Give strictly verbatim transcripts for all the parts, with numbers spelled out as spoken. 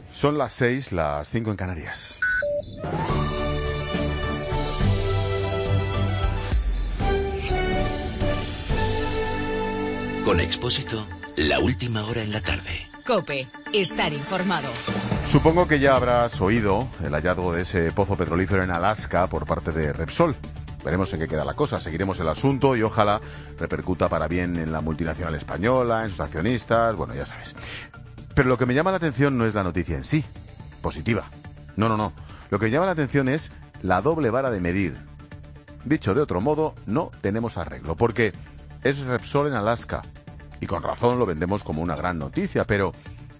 Son las seis, las cinco en Canarias. Con Expósito, la última hora en la tarde. COPE, estar informado. Supongo que ya habrás oído el hallazgo de ese pozo petrolífero en Alaska por parte de Repsol. Veremos en qué queda la cosa, seguiremos el asunto y ojalá repercuta para bien en la multinacional española, en sus accionistas, bueno, ya sabes. Pero lo que me llama la atención no es la noticia en sí, positiva. No, no, no. Lo que me llama la atención es la doble vara de medir. Dicho de otro modo, no tenemos arreglo, porque es Repsol en Alaska. Y con razón lo vendemos como una gran noticia, pero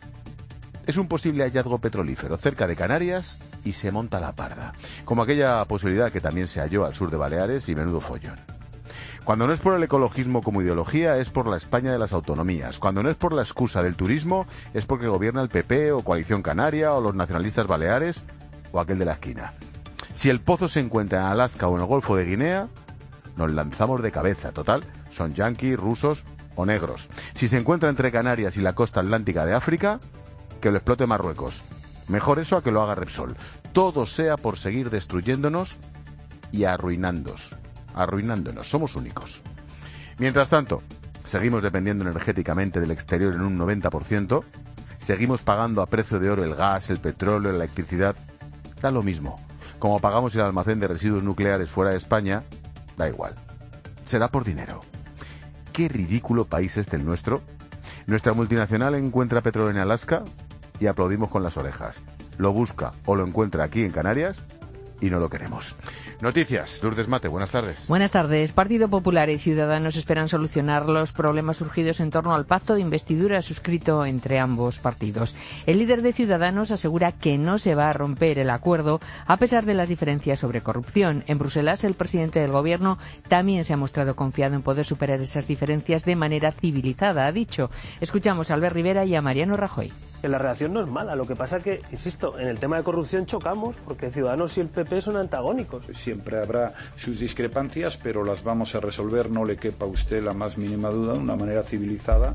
es un posible hallazgo petrolífero cerca de Canarias y se monta la parda. Como aquella posibilidad que también se halló al sur de Baleares y menudo follón. Cuando no es por el ecologismo como ideología, es por la España de las autonomías. Cuando no es por la excusa del turismo, es porque gobierna el P P o Coalición Canaria o los nacionalistas baleares o aquel de la esquina. Si el pozo se encuentra en Alaska o en el Golfo de Guinea, nos lanzamos de cabeza. Total, son yanquis, rusos o negros. Si se encuentra entre Canarias y la costa atlántica de África, que lo explote Marruecos. Mejor eso a que lo haga Repsol. Todo sea por seguir destruyéndonos y arruinándonos. Arruinándonos. Somos únicos. Mientras tanto, seguimos dependiendo energéticamente del exterior en un noventa por ciento. Seguimos pagando a precio de oro el gas, el petróleo, la electricidad. Da lo mismo. Como pagamos el almacén de residuos nucleares fuera de España, da igual. Será por dinero. ¿Qué ridículo país es el nuestro? Nuestra multinacional encuentra petróleo en Alaska y aplaudimos con las orejas. Lo busca o lo encuentra aquí en Canarias y no lo queremos. Noticias. Lourdes Mate, buenas tardes. Buenas tardes. Partido Popular y Ciudadanos esperan solucionar los problemas surgidos en torno al pacto de investidura suscrito entre ambos partidos. El líder de Ciudadanos asegura que no se va a romper el acuerdo a pesar de las diferencias sobre corrupción. En Bruselas, el presidente del Gobierno también se ha mostrado confiado en poder superar esas diferencias de manera civilizada, ha dicho. Escuchamos a Albert Rivera y a Mariano Rajoy. La reacción no es mala, lo que pasa que, insisto, en el tema de corrupción chocamos porque Ciudadanos y el P P son antagónicos. Siempre habrá sus discrepancias, pero las vamos a resolver, no le quepa a usted la más mínima duda, de una manera civilizada.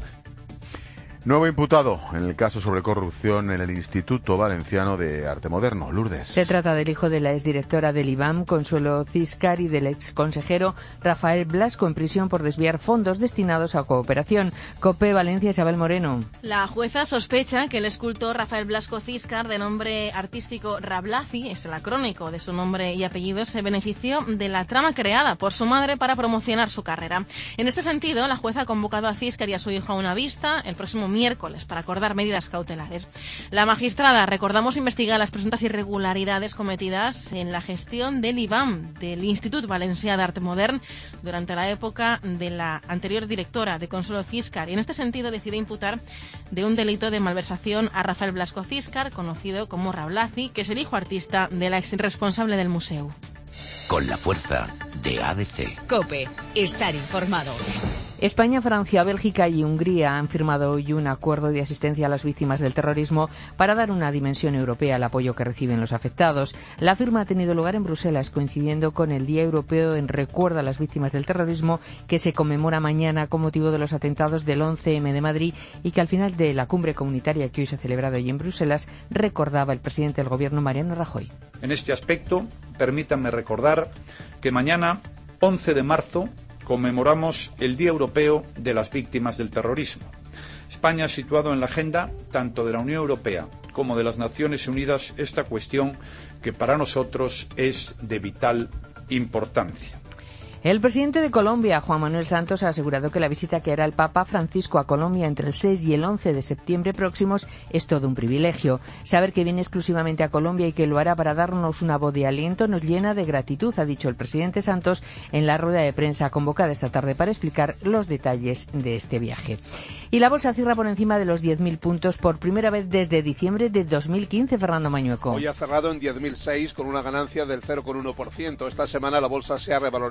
Nuevo imputado en el caso sobre corrupción en el Instituto Valenciano de Arte Moderno. Lourdes. Se trata del hijo de la exdirectora del I B A M, Consuelo Ciscar, y del exconsejero Rafael Blasco, en prisión por desviar fondos destinados a cooperación. COPE Valencia, Isabel Moreno. La jueza sospecha que el escultor Rafael Blasco Ciscar, de nombre artístico Rablaci, es el acrónico de su nombre y apellido, se benefició de la trama creada por su madre para promocionar su carrera. En este sentido, la jueza ha convocado a Ciscar y a su hijo a una vista el próximo miércoles para acordar medidas cautelares. La magistrada, recordamos, investiga las presuntas irregularidades cometidas en la gestión del I B A M, del Institut Valencià d'Art Modern, durante la época de la anterior directora, de Consuelo Ciscar, y en este sentido decide imputar de un delito de malversación a Rafael Blasco Ciscar, conocido como Rablaci, que es el hijo artista de la ex responsable del museo. Con la fuerza de A B C. COPE, estar informado. España, Francia, Bélgica y Hungría han firmado hoy un acuerdo de asistencia a las víctimas del terrorismo para dar una dimensión europea al apoyo que reciben los afectados. La firma ha tenido lugar en Bruselas, coincidiendo con el Día Europeo en Recuerdo a las Víctimas del Terrorismo, que se conmemora mañana con motivo de los atentados del once eme de Madrid y que al final de la cumbre comunitaria que hoy se ha celebrado hoy en Bruselas recordaba el presidente del Gobierno, Mariano Rajoy. En este aspecto, permítanme recordar que mañana, once de marzo, conmemoramos el Día Europeo de las Víctimas del Terrorismo. España ha situado en la agenda tanto de la Unión Europea como de las Naciones Unidas esta cuestión que para nosotros es de vital importancia. El presidente de Colombia, Juan Manuel Santos, ha asegurado que la visita que hará el Papa Francisco a Colombia entre el seis y el once de septiembre próximos es todo un privilegio. Saber que viene exclusivamente a Colombia y que lo hará para darnos una voz de aliento nos llena de gratitud, ha dicho el presidente Santos en la rueda de prensa convocada esta tarde para explicar los detalles de este viaje. Y la bolsa cierra por encima de los diez mil puntos por primera vez desde diciembre de dos mil quince, Fernando Mañueco. Hoy ha cerrado en diez mil seis con una ganancia del cero coma uno por ciento. Esta semana la bolsa se ha revalorizado un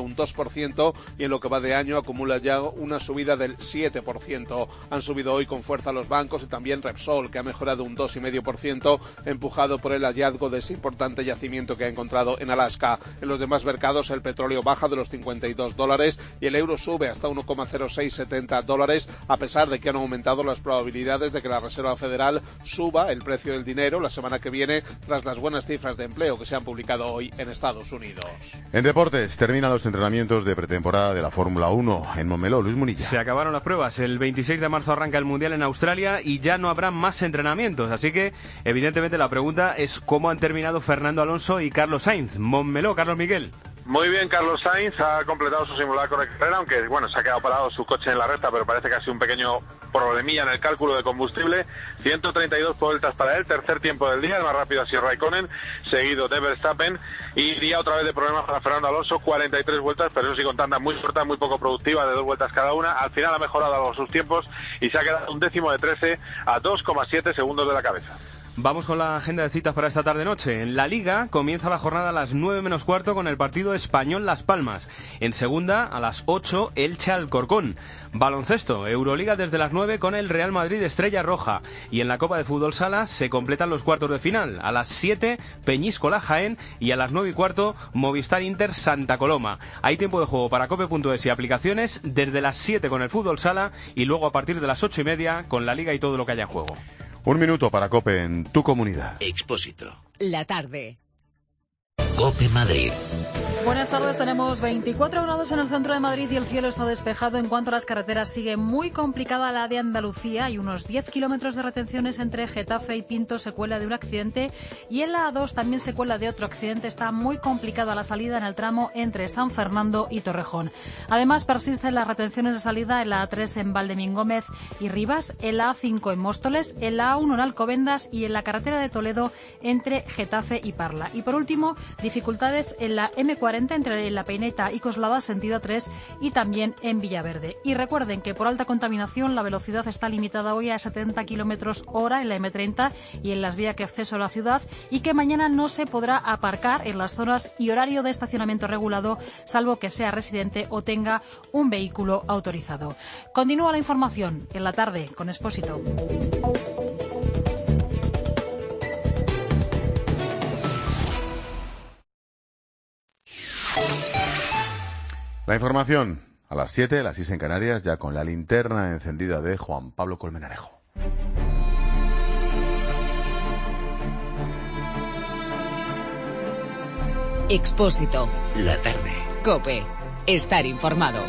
un dos por ciento y en lo que va de año acumula ya una subida del siete por ciento. Han subido hoy con fuerza los bancos y también Repsol, que ha mejorado un dos coma cinco por ciento, empujado por el hallazgo de ese importante yacimiento que ha encontrado en Alaska. En los demás mercados el petróleo baja de los cincuenta y dos dólares y el euro sube hasta uno coma cero seis setenta dólares, a pesar de que han aumentado las probabilidades de que la Reserva Federal suba el precio del dinero la semana que viene tras las buenas cifras de empleo que se han publicado hoy en Estados Unidos. En deportes, terminan los entrenamientos de pretemporada de la Fórmula uno en Montmeló. Luis Munilla. Se acabaron las pruebas. El veintiséis de marzo arranca el Mundial en Australia y ya no habrá más entrenamientos. Así que, evidentemente, la pregunta es cómo han terminado Fernando Alonso y Carlos Sainz. Montmeló, Carlos Miguel. Muy bien, Carlos Sainz ha completado su simulacro de carrera, aunque bueno, se ha quedado parado su coche en la recta, pero parece que ha sido un pequeño problemilla en el cálculo de combustible. ciento treinta y dos vueltas para él, tercer tiempo del día, el más rápido ha sido Raikkonen, seguido de Verstappen, y día otra vez de problemas para Fernando Alonso, cuarenta y tres vueltas, pero eso sí con tanda muy corta, muy poco productiva, de dos vueltas cada una. Al final ha mejorado algo sus tiempos y se ha quedado un décimo de trece a dos coma siete segundos de la cabeza. Vamos con la agenda de citas para esta tarde-noche. En la Liga comienza la jornada a las nueve menos cuarto con el partido Español-Las Palmas. En segunda, a las ocho, Elche-Alcorcón. Baloncesto, Euroliga desde las nueve con el Real Madrid Estrella Roja. Y en la Copa de Fútbol Sala se completan los cuartos de final. A las siete, Peñíscola Jaén y a las nueve y cuarto, Movistar Inter Santa Coloma. Hay tiempo de juego para cope punto es y aplicaciones desde las siete con el Fútbol Sala y luego a partir de las ocho y media con la Liga y todo lo que haya en juego. Un minuto para COPE en tu comunidad. Expósito. La tarde. COPE Madrid. Buenas tardes, tenemos veinticuatro grados en el centro de Madrid y el cielo está despejado. En cuanto a las carreteras, sigue muy complicada la de Andalucía. Hay unos diez kilómetros de retenciones entre Getafe y Pinto, secuela de un accidente. Y en la A dos también secuela de otro accidente. Está muy complicada la salida en el tramo entre San Fernando y Torrejón. Además, persisten las retenciones de salida en la A tres en Valdemín Gómez y Rivas, en la A cinco en Móstoles, en la A uno en Alcobendas y en la carretera de Toledo entre Getafe y Parla. Y por último, dificultades en la eme cuarenta entre La Peineta y Coslada, sentido tres, y también en Villaverde. Y recuerden que por alta contaminación la velocidad está limitada hoy a setenta kilómetros hora en la eme treinta y en las vías que acceso a la ciudad, y que mañana no se podrá aparcar en las zonas y horario de estacionamiento regulado, salvo que sea residente o tenga un vehículo autorizado. Continúa la información en la tarde con Expósito. La información a las siete, las seis en Canarias, ya con la linterna encendida de Juan Pablo Colmenarejo. Expósito. La tarde. COPE. Estar informado.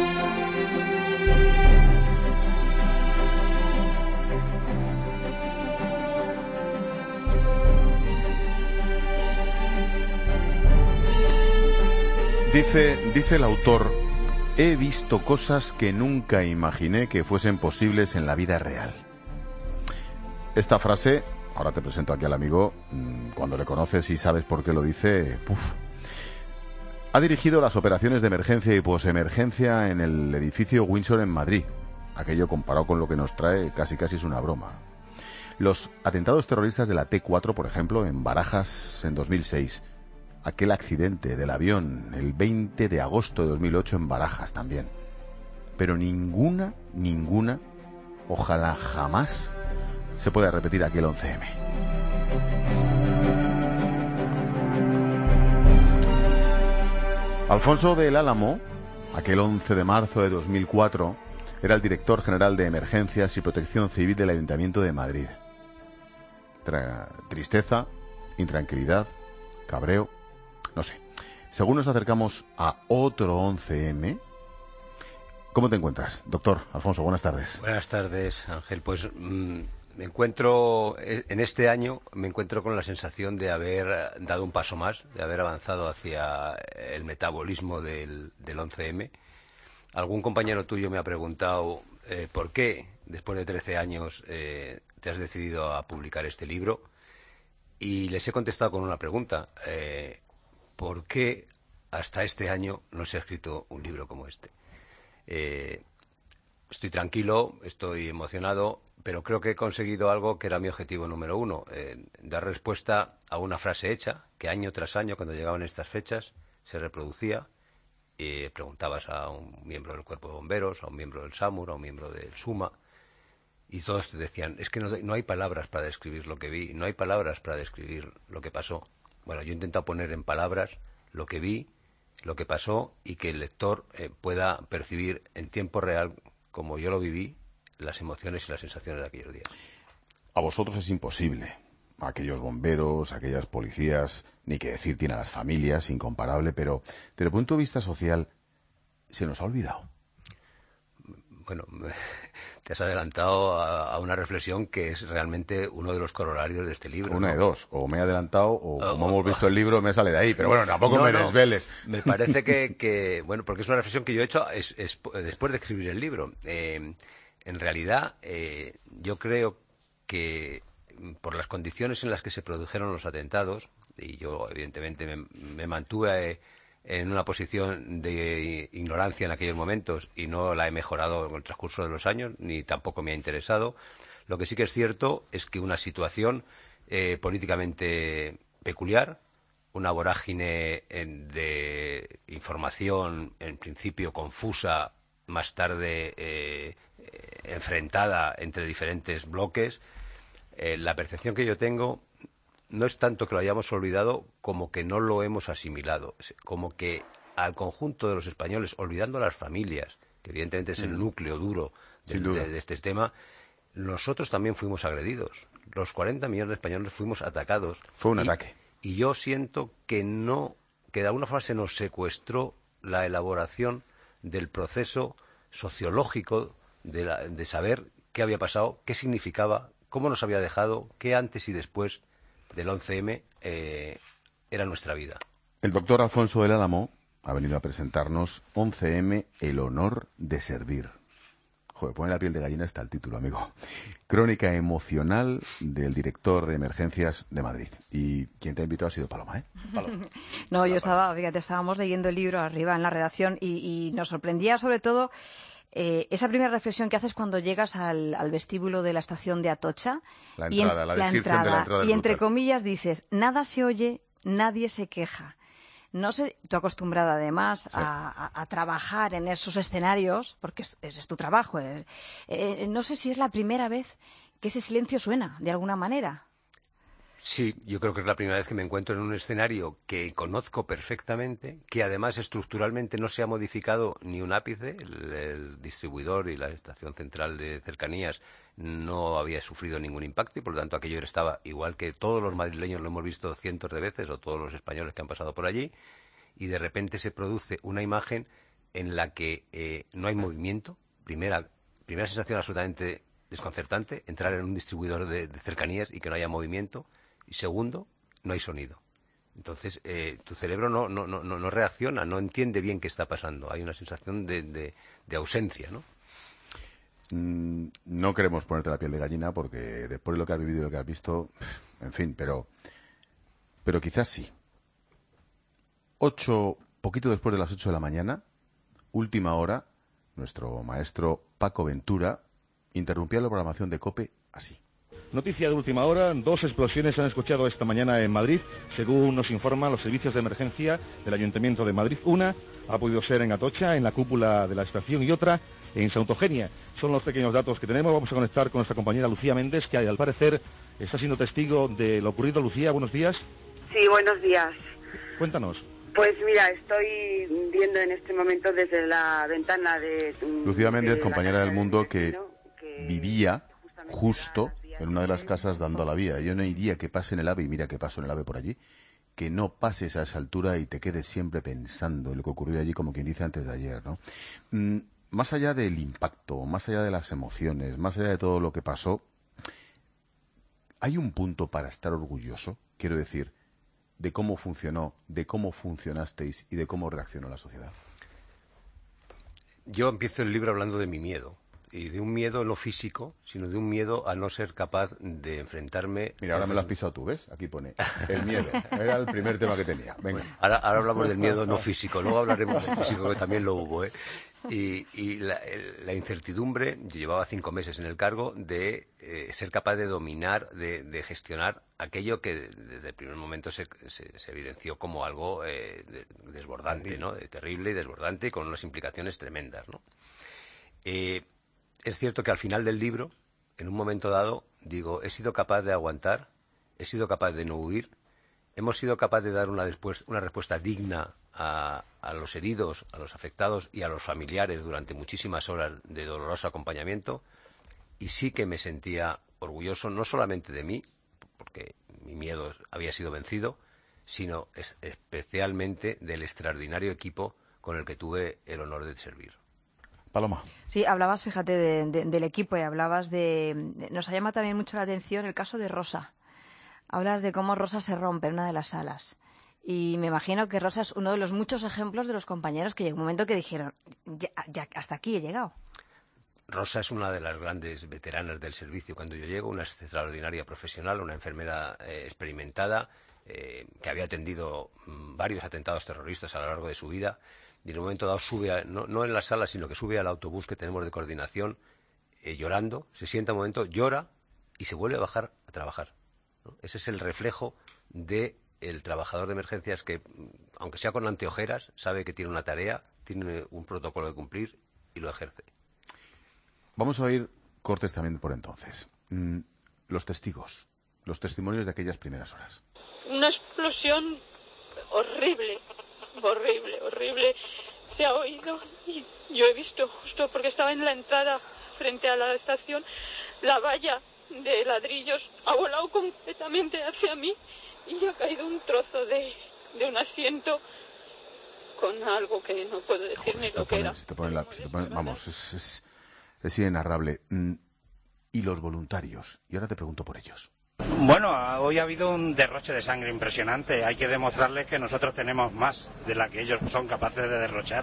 Dice, dice el autor, he visto cosas que nunca imaginé que fuesen posibles en la vida real. Esta frase, ahora te presento aquí al amigo, cuando le conoces y sabes por qué lo dice, ¡puf! Ha dirigido las operaciones de emergencia y posemergencia en el edificio Windsor en Madrid. Aquello comparado con lo que nos trae casi casi es una broma. Los atentados terroristas de la te cuatro, por ejemplo, en Barajas en dos mil seis. Aquel accidente del avión el veinte de agosto de dos mil ocho en Barajas también. Pero ninguna, ninguna, ojalá jamás se pueda repetir aquel once eme. Alfonso del Álamo, aquel once de marzo de dos mil cuatro, era el director general de Emergencias y Protección Civil del Ayuntamiento de Madrid. Tra- tristeza, intranquilidad, cabreo, no sé. Según nos acercamos a otro once eme, ¿cómo te encuentras, doctor Alfonso? Buenas tardes. Buenas tardes, Ángel. Pues mmm, me encuentro, en este año, me encuentro con la sensación de haber dado un paso más, de haber avanzado hacia el metabolismo del, del once eme. Algún compañero tuyo me ha preguntado eh, por qué, después de trece años, eh, te has decidido a publicar este libro. Y les he contestado con una pregunta. Eh, ¿Por qué hasta este año no se ha escrito un libro como este? Eh, estoy tranquilo, estoy emocionado, pero creo que he conseguido algo que era mi objetivo número uno. Eh, dar respuesta a una frase hecha que año tras año, cuando llegaban estas fechas, se reproducía eh, preguntabas a un miembro del Cuerpo de Bomberos, a un miembro del SAMUR, a un miembro del SUMA, y todos te decían, es que no, no hay palabras para describir lo que vi, no hay palabras para describir lo que pasó. Bueno, yo he intentado poner en palabras lo que vi, lo que pasó, y que el lector eh, pueda percibir en tiempo real, como yo lo viví, las emociones y las sensaciones de aquellos días. A vosotros es imposible. Aquellos bomberos, aquellas policías, ni que decir tiene a las familias, incomparable, pero desde el punto de vista social, se nos ha olvidado. Bueno, te has adelantado a, a una reflexión que es realmente uno de los corolarios de este libro. Una ¿no? de dos, o me he adelantado, o oh, como hemos visto el libro, me sale de ahí, pero bueno, tampoco no, me no. desveles. Me parece que, que, bueno, porque es una reflexión que yo he hecho es, es, después de escribir el libro. Eh, en realidad, eh, yo creo que por las condiciones en las que se produjeron los atentados, y yo evidentemente me, me mantuve eh, en una posición de ignorancia en aquellos momentos y no la he mejorado en el transcurso de los años, ni tampoco me ha interesado. Lo que sí que es cierto es que una situación eh, políticamente peculiar, una vorágine en, de información en principio confusa, más tarde eh, enfrentada entre diferentes bloques. Eh, la percepción que yo tengo no es tanto que lo hayamos olvidado como que no lo hemos asimilado, como que al conjunto de los españoles, olvidando a las familias, que evidentemente es el núcleo duro de, de, de este tema, nosotros también fuimos agredidos. Los cuarenta millones de españoles fuimos atacados. Fue un y, ataque. Y yo siento que no, que de alguna forma se nos secuestró la elaboración del proceso sociológico de, la, de saber qué había pasado, qué significaba, cómo nos había dejado, qué antes y después del once eme eh, era nuestra vida. El doctor Alfonso del Álamo ha venido a presentarnos once eme, el honor de servir. Joder, pone la piel de gallina hasta el título, amigo. Crónica emocional del director de emergencias de Madrid. Y quien te ha invitado ha sido Paloma, ¿eh? Paloma. No, yo estaba, fíjate, estábamos leyendo el libro arriba en la redacción y, y nos sorprendía sobre todo Eh, esa primera reflexión que haces cuando llegas al, al vestíbulo de la estación de Atocha. La entrada, y en, la descripción la entrada, de la entrada. Y entre comillas dices, nada se oye, nadie se queja. No sé, tú acostumbrada además sí. a, a, a trabajar en esos escenarios, porque es, es, es tu trabajo. Eh, eh, no sé si es la primera vez que ese silencio suena, de alguna manera. Sí, yo creo que es la primera vez que me encuentro en un escenario que conozco perfectamente, que además estructuralmente no se ha modificado ni un ápice. El, el distribuidor y la estación central de cercanías no había sufrido ningún impacto y por lo tanto aquello estaba igual que todos los madrileños lo hemos visto cientos de veces o todos los españoles que han pasado por allí, y de repente se produce una imagen en la que eh, no hay movimiento. Primera, primera sensación absolutamente desconcertante, entrar en un distribuidor de, de cercanías y que no haya movimiento. Y segundo, no hay sonido. Entonces, eh, tu cerebro no, no, no, no reacciona, no entiende bien qué está pasando. Hay una sensación de, de, de ausencia, ¿no? Mm, no queremos ponerte la piel de gallina porque después de lo que has vivido y lo que has visto, en fin, pero, pero quizás sí. Ocho, poquito después de las ocho de la mañana, última hora, nuestro maestro Paco Ventura interrumpía la programación de COPE así. Noticia de última hora, dos explosiones se han escuchado esta mañana en Madrid, según nos informan los servicios de emergencia del Ayuntamiento de Madrid. Una ha podido ser en Atocha, en la cúpula de la estación, y otra en Santa Eugenia. Son los pequeños datos que tenemos. Vamos a conectar con nuestra compañera Lucía Méndez, que al parecer está siendo testigo de lo ocurrido. Lucía, buenos días. Sí, buenos días. Cuéntanos. Pues mira, estoy viendo en este momento desde la ventana de... Lucía Méndez, de compañera del Mundo, que, que vivía justo en una de las casas dando a la vía. Yo no iría que pase en el AVE, y mira que paso en el AVE por allí, que no pases a esa altura y te quedes siempre pensando en lo que ocurrió allí, como quien dice antes de ayer, ¿no? Mm, más allá del impacto, más allá de las emociones, más allá de todo lo que pasó, ¿hay un punto para estar orgulloso? Quiero decir, de cómo funcionó, de cómo funcionasteis y de cómo reaccionó la sociedad. Yo empiezo el libro hablando de mi miedo. y de un miedo no físico, sino de un miedo a no ser capaz de enfrentarme... Mira, ahora me lo has pisado tú, ¿ves? Aquí pone el miedo. Era el primer tema que tenía. Venga. Bueno, ahora, ahora hablamos del miedo no físico, luego hablaremos del físico, que también lo hubo, ¿eh? Y, y la, la incertidumbre, yo llevaba cinco meses en el cargo, de eh, ser capaz de dominar, de, de gestionar aquello que desde el primer momento se, se, se evidenció como algo eh, de, desbordante, ¿no? De terrible y desbordante, y con unas implicaciones tremendas, ¿no? Eh, es cierto que al final del libro, en un momento dado, digo, he sido capaz de aguantar, he sido capaz de no huir, hemos sido capaz de dar una, después, una respuesta digna a, a los heridos, a los afectados y a los familiares durante muchísimas horas de doloroso acompañamiento, y sí que me sentía orgulloso no solamente de mí, porque mi miedo había sido vencido, sino es, especialmente del extraordinario equipo con el que tuve el honor de servir. Paloma. Sí, hablabas, fíjate, de, de, del equipo y hablabas de... Nos ha llamado también mucho la atención el caso de Rosa. Hablas de cómo Rosa se rompe en una de las salas. Y me imagino que Rosa es uno de los muchos ejemplos de los compañeros que llegó un momento que dijeron, ya, ya hasta aquí he llegado. Rosa es una de las grandes veteranas del servicio. Cuando yo llego, una extraordinaria profesional, una enfermera eh, experimentada, eh, que había atendido mmm, varios atentados terroristas a lo largo de su vida, y en un momento dado sube, a, no, no en la sala, sino que sube al autobús que tenemos de coordinación, eh, llorando, se sienta un momento, llora y se vuelve a bajar a trabajar, ¿no? Ese es el reflejo de el trabajador de emergencias que, aunque sea con anteojeras, sabe que tiene una tarea, tiene un protocolo de cumplir y lo ejerce. Vamos a oír cortes también por entonces. Mm, los testigos, los testimonios de aquellas primeras horas. Una explosión horrible, horrible, horrible. Se ha oído y yo he visto justo porque estaba en la entrada frente a la estación, la valla de ladrillos ha volado completamente hacia mí y ha caído un trozo de, de un asiento con algo que no puedo decir. Joder, ni lo que era. Te pone la, te pone, vamos, es, es, es inenarrable. Y los voluntarios, y ahora te pregunto por ellos. Bueno, hoy ha habido un derroche de sangre impresionante. Hay que demostrarles que nosotros tenemos más de la que ellos son capaces de derrochar.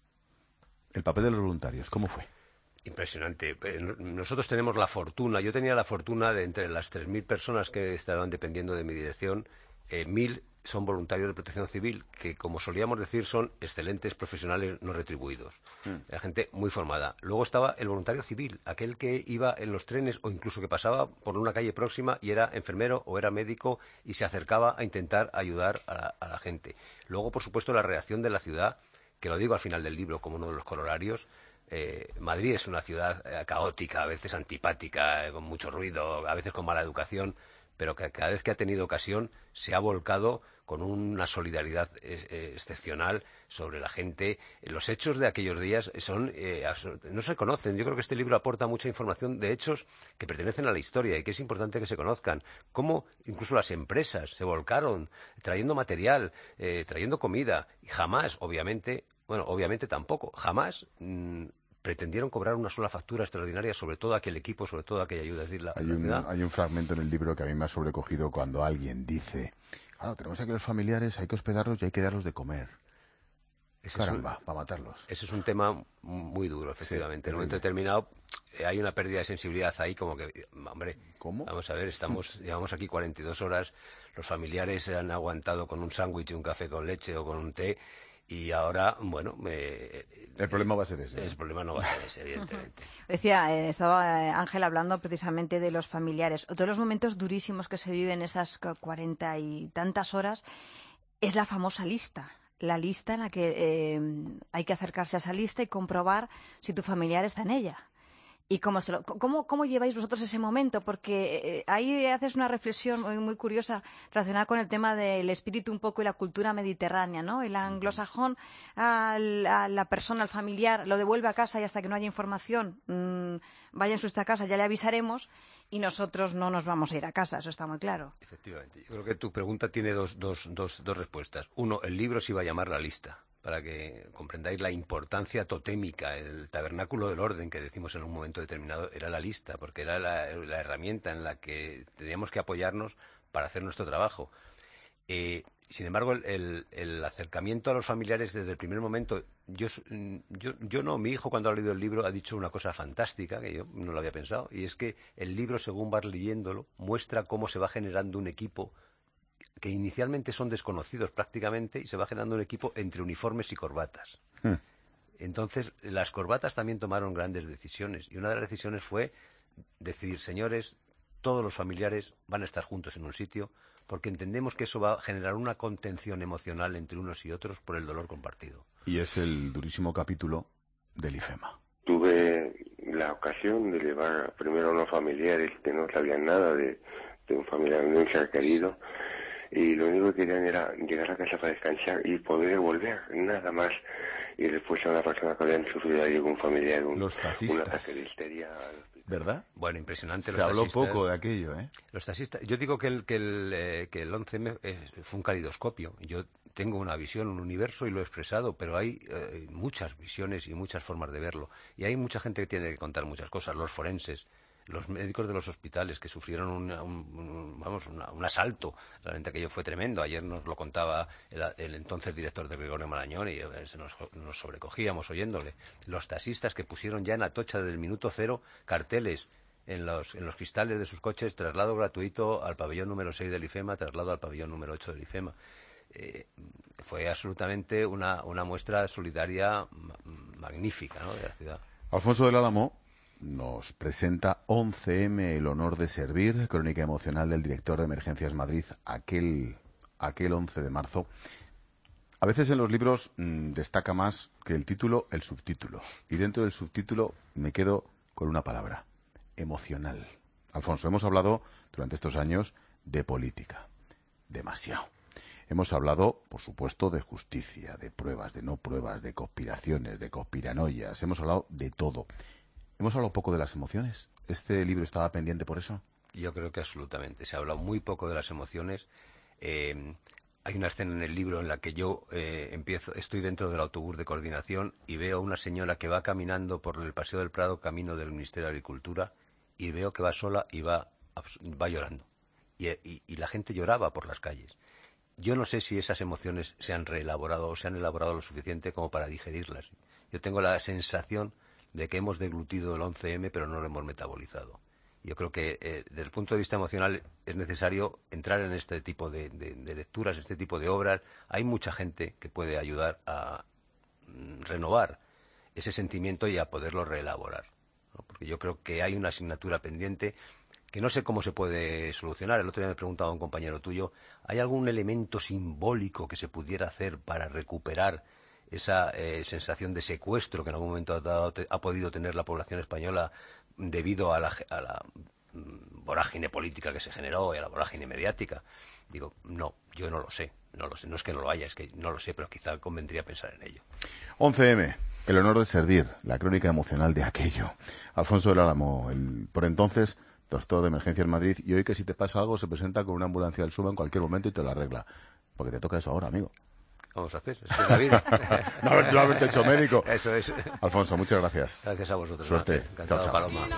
El papel de los voluntarios, ¿cómo fue? Impresionante. Nosotros tenemos la fortuna, yo tenía la fortuna de entre las tres mil personas que estaban dependiendo de mi dirección, eh, mil son voluntarios de protección civil, que como solíamos decir son excelentes profesionales no retribuidos. Mm. Era gente muy formada. Luego estaba el voluntario civil, aquel que iba en los trenes o incluso que pasaba por una calle próxima y era enfermero o era médico y se acercaba a intentar ayudar a la, a la gente. Luego, por supuesto, la reacción de la ciudad, que lo digo al final del libro como uno de los corolarios. Eh, Madrid es una ciudad eh, caótica, a veces antipática, eh, con mucho ruido, a veces con mala educación, pero que cada vez que ha tenido ocasión se ha volcado con una solidaridad eh, excepcional sobre la gente. Los hechos de aquellos días son eh, no se conocen. Yo creo que este libro aporta mucha información de hechos que pertenecen a la historia y que es importante que se conozcan. Cómo incluso las empresas se volcaron trayendo material, eh, trayendo comida, y jamás, obviamente, bueno, obviamente tampoco, jamás mmm, pretendieron cobrar una sola factura extraordinaria sobre todo aquel equipo, sobre todo aquella ayuda. Es decir, la, hay, la un, ciudad... hay un fragmento en el libro que a mí me ha sobrecogido cuando alguien dice, claro, tenemos aquí los familiares, hay que hospedarlos y hay que darlos de comer. Ese Caramba, es un, para matarlos. Ese es un tema muy duro, efectivamente. Sí, en un momento determinado eh, hay una pérdida de sensibilidad ahí, como que, hombre, ¿cómo? Vamos a ver, estamos, llevamos aquí cuarenta y dos horas, los familiares se han aguantado con un sándwich, un café con leche o con un té. Y ahora, bueno... Eh, el problema va a ser ese. El problema no va a ser ese, evidentemente. Decía, eh, estaba Ángel hablando precisamente de los familiares. Otro de los momentos durísimos que se viven esas cuarenta y tantas horas es la famosa lista. La lista en la que eh, hay que acercarse a esa lista y comprobar si tu familiar está en ella. ¿Y cómo, se lo, cómo, cómo lleváis vosotros ese momento? Porque eh, ahí haces una reflexión muy, muy curiosa relacionada con el tema del espíritu un poco y la cultura mediterránea, ¿no? El anglosajón a la, a la persona, al familiar, lo devuelve a casa y hasta que no haya información, mmm, vayan usted a casa, ya le avisaremos y nosotros no nos vamos a ir a casa, eso está muy claro. Efectivamente. Yo creo que tu pregunta tiene dos, dos, dos, dos respuestas. Uno, el libro se iba a llamar La Lista, para que comprendáis la importancia totémica, el tabernáculo del orden que decimos en un momento determinado, era la lista, porque era la, la herramienta en la que teníamos que apoyarnos para hacer nuestro trabajo. Eh, sin embargo, el, el, el acercamiento a los familiares desde el primer momento, yo, yo, yo no, mi hijo cuando ha leído el libro ha dicho una cosa fantástica, que yo no lo había pensado, y es que el libro, según vas leyéndolo, muestra cómo se va generando un equipo que inicialmente son desconocidos prácticamente, y se va generando un equipo entre uniformes y corbatas. Hmm. Entonces, las corbatas también tomaron grandes decisiones, y una de las decisiones fue decidir, señores, todos los familiares van a estar juntos en un sitio, porque entendemos que eso va a generar una contención emocional entre unos y otros por el dolor compartido. Y es el durísimo capítulo del IFEMA. Tuve la ocasión de llevar primero a unos familiares que no sabían nada de, de un familiar de un ser querido, y lo único que querían era llegar a casa para descansar y poder volver, nada más. Y después a una persona que habían sufrido ahí un familiar, un, un ataque de histeria. ¿Verdad? Bueno, impresionante. Se habló poco de aquello, ¿eh? Los taxistas. Yo digo que el, que el, eh, que el once eme eh, fue un calidoscopio. Yo tengo una visión, un universo y lo he expresado, pero hay eh, muchas visiones y muchas formas de verlo. Y hay mucha gente que tiene que contar muchas cosas. Los forenses, los médicos de los hospitales que sufrieron un, un, un, vamos, una, un asalto. Realmente aquello fue tremendo. Ayer nos lo contaba el, el entonces director de Gregorio Marañón y se nos, nos sobrecogíamos oyéndole. Los taxistas que pusieron ya en Atocha desde el minuto cero carteles en los, en los cristales de sus coches: traslado gratuito al pabellón número seis del IFEMA, traslado al pabellón número ocho del IFEMA. Eh, fue absolutamente una, una muestra solidaria magnífica, ¿no?, de la ciudad. Alfonso del Álamo nos presenta once eme, el honor de servir, crónica emocional del director de Emergencias Madrid, aquel, aquel once de marzo. A veces en los libros mmm, destaca más que el título, el subtítulo. Y dentro del subtítulo me quedo con una palabra: emocional. Alfonso, hemos hablado durante estos años de política. Demasiado. Hemos hablado, por supuesto, de justicia, de pruebas, de no pruebas, de conspiraciones, de conspiranoias. Hemos hablado de todo. ¿Hemos hablado poco de las emociones? ¿Este libro estaba pendiente por eso? Yo creo que absolutamente. Se ha hablado muy poco de las emociones. Eh, hay una escena en el libro en la que yo eh, empiezo, estoy dentro del autobús de coordinación y veo a una señora que va caminando por el Paseo del Prado, camino del Ministerio de Agricultura, y veo que va sola y va, va llorando. Y, y, y la gente lloraba por las calles. Yo no sé si esas emociones se han reelaborado o se han elaborado lo suficiente como para digerirlas. Yo tengo la sensación de que hemos deglutido el once eme, pero no lo hemos metabolizado. Yo creo que eh, desde el punto de vista emocional es necesario entrar en este tipo de, de, de lecturas, este tipo de obras. Hay mucha gente que puede ayudar a mm, renovar ese sentimiento y a poderlo reelaborar, ¿no? Porque yo creo que hay una asignatura pendiente que no sé cómo se puede solucionar. El otro día me preguntaba un compañero tuyo, ¿hay algún elemento simbólico que se pudiera hacer para recuperar esa eh, sensación de secuestro que en algún momento ha, dado, te, ha podido tener la población española debido a la, a la mm, vorágine política que se generó y a la vorágine mediática? Digo, no, yo no lo sé, no lo sé, no es que no lo haya, es que no lo sé, pero quizá convendría pensar en ello. once eme, el honor de servir, la crónica emocional de aquello. Alfonso del Álamo, el, por entonces doctor de Emergencias Madrid, y hoy que si te pasa algo se presenta con una ambulancia del SUBA en cualquier momento y te lo arregla, porque te toca eso ahora, amigo. Vamos a hacer, es la vida. no, haber, no haberte hecho médico. Eso es. Alfonso, muchas gracias. Gracias a vosotros. Suerte. Encantado, chao, chao. Paloma.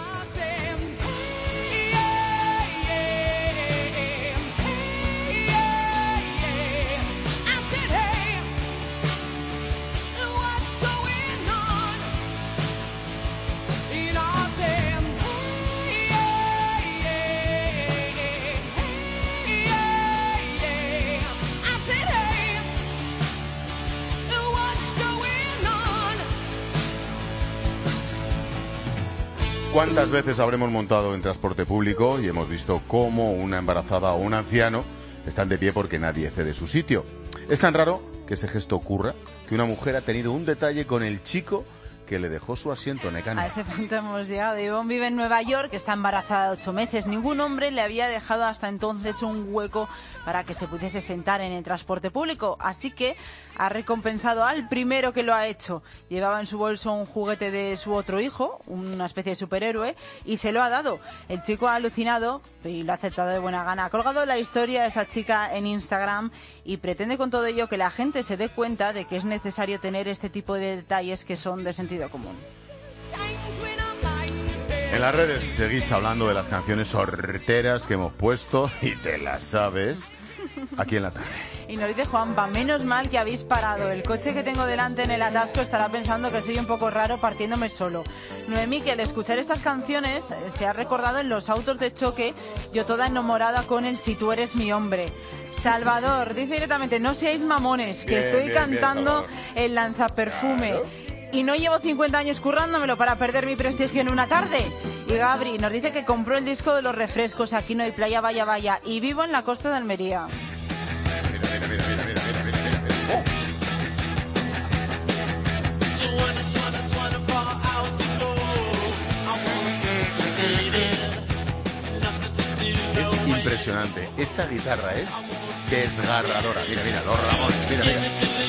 ¿Cuántas veces habremos montado en transporte público y hemos visto cómo una embarazada o un anciano están de pie porque nadie cede su sitio? Es tan raro que ese gesto ocurra que una mujer ha tenido un detalle con el chico que le dejó su asiento, Nekane. A ese punto hemos llegado. Ivonne vive en Nueva York, está embarazada de ocho meses. Ningún hombre le había dejado hasta entonces un hueco para que se pudiese sentar en el transporte público. Así que ha recompensado al primero que lo ha hecho. Llevaba en su bolso un juguete de su otro hijo, una especie de superhéroe, y se lo ha dado. El chico ha alucinado y lo ha aceptado de buena gana. Ha colgado la historia de esta chica en Instagram y pretende con todo ello que la gente se dé cuenta de que es necesario tener este tipo de detalles que son de sentido común. En las redes seguís hablando de las canciones horteras que hemos puesto y te las sabes. aquí en la tarde. Y nos dice Juanpa, menos mal que habéis parado. El coche que tengo delante en el atasco estará pensando que soy un poco raro partiéndome solo. Noemí, que al escuchar estas canciones eh, se ha recordado en los autos de choque, yo toda enamorada con el Si tú eres mi hombre. Salvador dice directamente, no seáis mamones, que Bien, estoy bien, cantando bien, el lanzaperfume. Claro. Y no llevo cincuenta años currándomelo para perder mi prestigio en una tarde. Y Gabri nos dice que compró el disco de los refrescos, Aquí no hay playa, vaya, vaya, y vivo en la costa de Almería. Mira, mira, mira, mira, mira, mira, mira, mira, mira. Oh. Es impresionante. Esta guitarra es desgarradora. Mira, mira, los Ramones, mira, mira.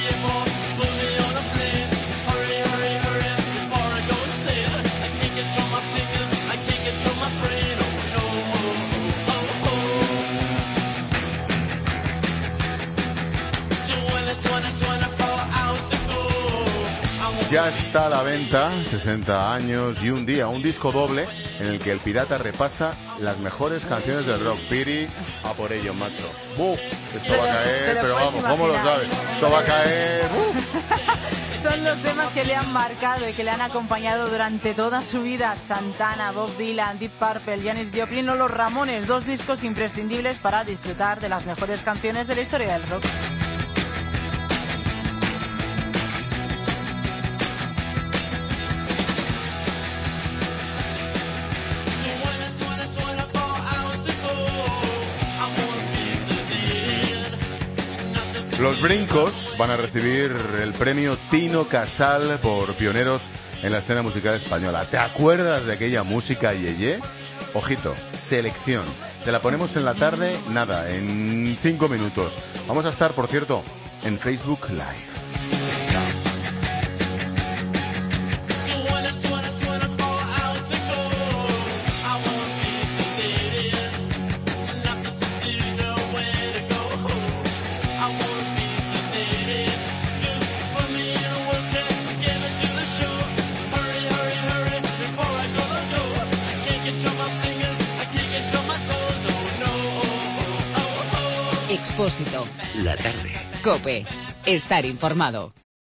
Ya está a la venta, sesenta años y un día, un disco doble en el que el pirata repasa las mejores canciones del rock. Piri, a por ello, macho. ¡Buf! Esto va a caer, pero vamos, ¿cómo lo sabes? Esto va a caer. ¡Uf! Son los temas que le han marcado y que le han acompañado durante toda su vida. Santana, Bob Dylan, Deep Purple, Janis Joplin o Los Ramones. Dos discos imprescindibles para disfrutar de las mejores canciones de la historia del rock. Los Brincos van a recibir el premio Tino Casal por pioneros en la escena musical española. ¿Te acuerdas de aquella música yeye? Ojito, selección. Te la ponemos en la tarde, nada, en cinco minutos. Vamos a estar, por cierto, en Facebook Live. Expósito. La tarde. COPE. Estar informado.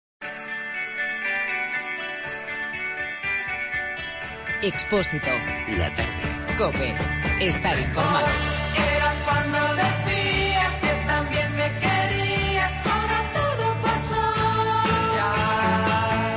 Expósito. La tarde. COPE. Estar informado. Era cuando decías que también me querías, ahora todo pasó. Ya.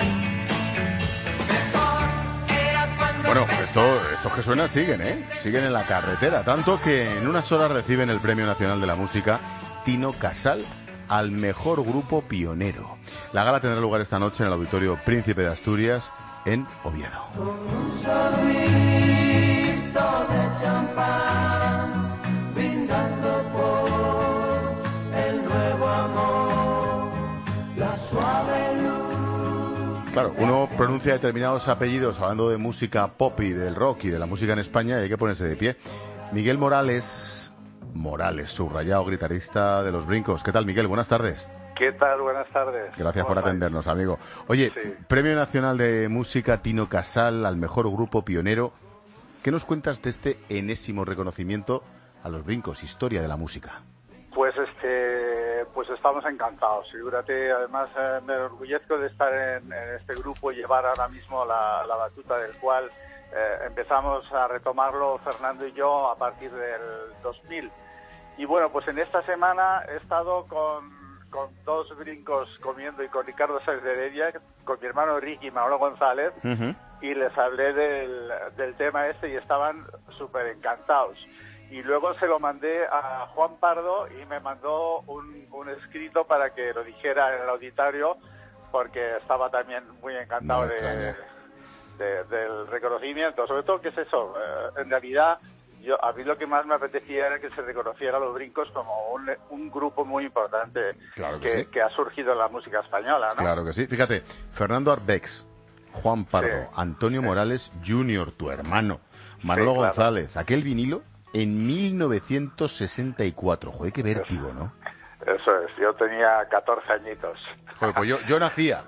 Mejor era cuando. Bueno, esto, estos que suenan siguen, ¿eh? Siguen en la carretera, tanto que en unas horas reciben el Premio Nacional de la Música Tino Casal al mejor grupo pionero. La gala tendrá lugar esta noche en el Auditorio Príncipe de Asturias en Oviedo. Con un sorbito de champán, brindando por el nuevo amor, la suave luz. Claro, uno pronuncia determinados apellidos hablando de música pop y del rock y de la música en España y hay que ponerse de pie. Miguel Morales, Morales, subrayado, guitarrista de Los Brincos. ¿Qué tal, Miguel? Buenas tardes. ¿Qué tal? Buenas tardes. Gracias por atendernos, amigo. Oye, sí. Premio Nacional de Música Tino Casal al mejor grupo pionero. ¿Qué nos cuentas de este enésimo reconocimiento a Los Brincos, historia de la música? Pues este, pues estamos encantados. Figúrate, además eh, me orgullezco de estar en, en este grupo y llevar ahora mismo la, la batuta del cual eh, empezamos a retomarlo Fernando y yo a partir del dos mil. Y bueno, pues en esta semana he estado con con dos brincos comiendo y con Ricardo Sáenz de Heredia, con mi hermano Ricky y Mauro González, uh-huh. y les hablé del, del tema este y estaban súper encantados. Y luego se lo mandé a Juan Pardo y me mandó un, un escrito para que lo dijera en el auditorio, porque estaba también muy encantado no de, de, del reconocimiento. Sobre todo, ¿qué es eso? Eh, en realidad, yo, a mí lo que más me apetecía era que se reconociera a Los Brincos como un, un grupo muy importante claro que, que, sí. que ha surgido en la música española, ¿no? Claro que sí. Fíjate, Fernando Arbex, Juan Pardo, sí. Antonio sí. Morales junior, tu hermano, Manolo sí, claro. González, aquel vinilo en mil novecientos sesenta y cuatro. Joder, qué vértigo, ¿no? Eso es, yo tenía catorce añitos. Joder, pues yo, yo nacía.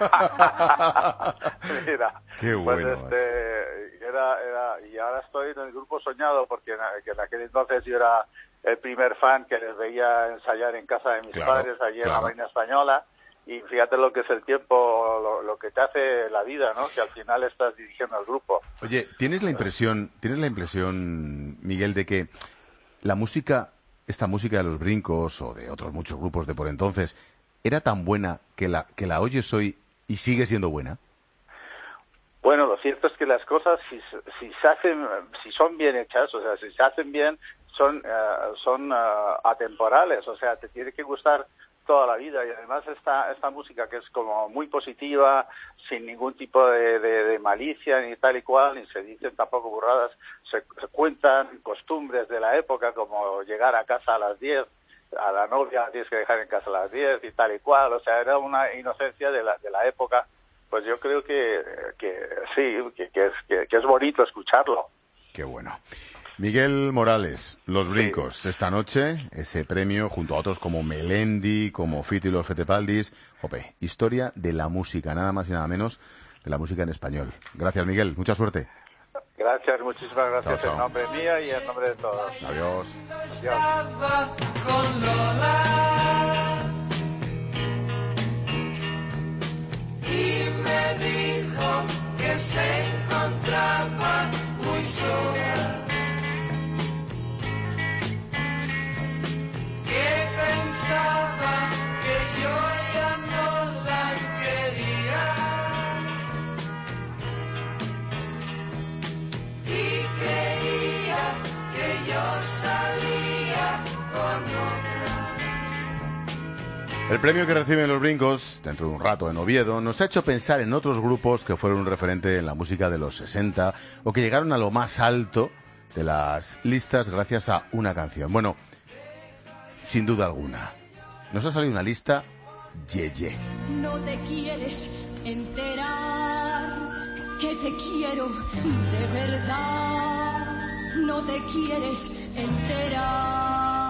Mira, qué bueno. Pues este, era, era, y ahora estoy en el grupo soñado, porque en, que en aquel entonces yo era el primer fan que les veía ensayar en casa de mis Claro, padres, allí en claro. la Marina Española. Y fíjate lo que es el tiempo, lo, lo que te hace la vida, ¿no? Que al final estás dirigiendo el grupo. Oye, ¿tienes la impresión, ¿tienes la impresión, Miguel, de que la música, esta música de Los Brincos o de otros muchos grupos de por entonces, era tan buena que la, que la oyes hoy y sigue siendo buena? Bueno, lo cierto es que las cosas, si, si se hacen, si son bien hechas, o sea, si se hacen bien, son, uh, son uh, atemporales, o sea, te tiene que gustar toda la vida. Y además esta esta música que es como muy positiva, sin ningún tipo de, de, de malicia ni tal y cual, ni se dicen tampoco burradas, se, se cuentan costumbres de la época, como llegar a casa a las diez, a la novia la tienes que dejar en casa a las diez y tal y cual, o sea, era una inocencia de la de la época. Pues yo creo que, que sí, que, que, es, que, que es bonito escucharlo. Qué bueno. Miguel Morales, Los Brincos, sí. Esta noche, ese premio junto a otros como Melendi, como Fito y los Fetepaldis. Jope, historia de la música, nada más y nada menos de la música en español. Gracias, Miguel, mucha suerte. Gracias, muchísimas gracias Chao, chao. en nombre mío y en nombre de todos. Adiós. Estaba con Lola y me dijo que se encontraba muy sola, que pensaba que yo ya no la quería y creía que yo salía con otra. El premio que reciben Los Brincos, dentro de un rato en Oviedo, nos ha hecho pensar en otros grupos que fueron un referente en la música de los sesenta o que llegaron a lo más alto de las listas gracias a una canción. Bueno, sin duda alguna, nos ha salido una lista Yeye. No te quieres enterar que te quiero de verdad. No te quieres enterar.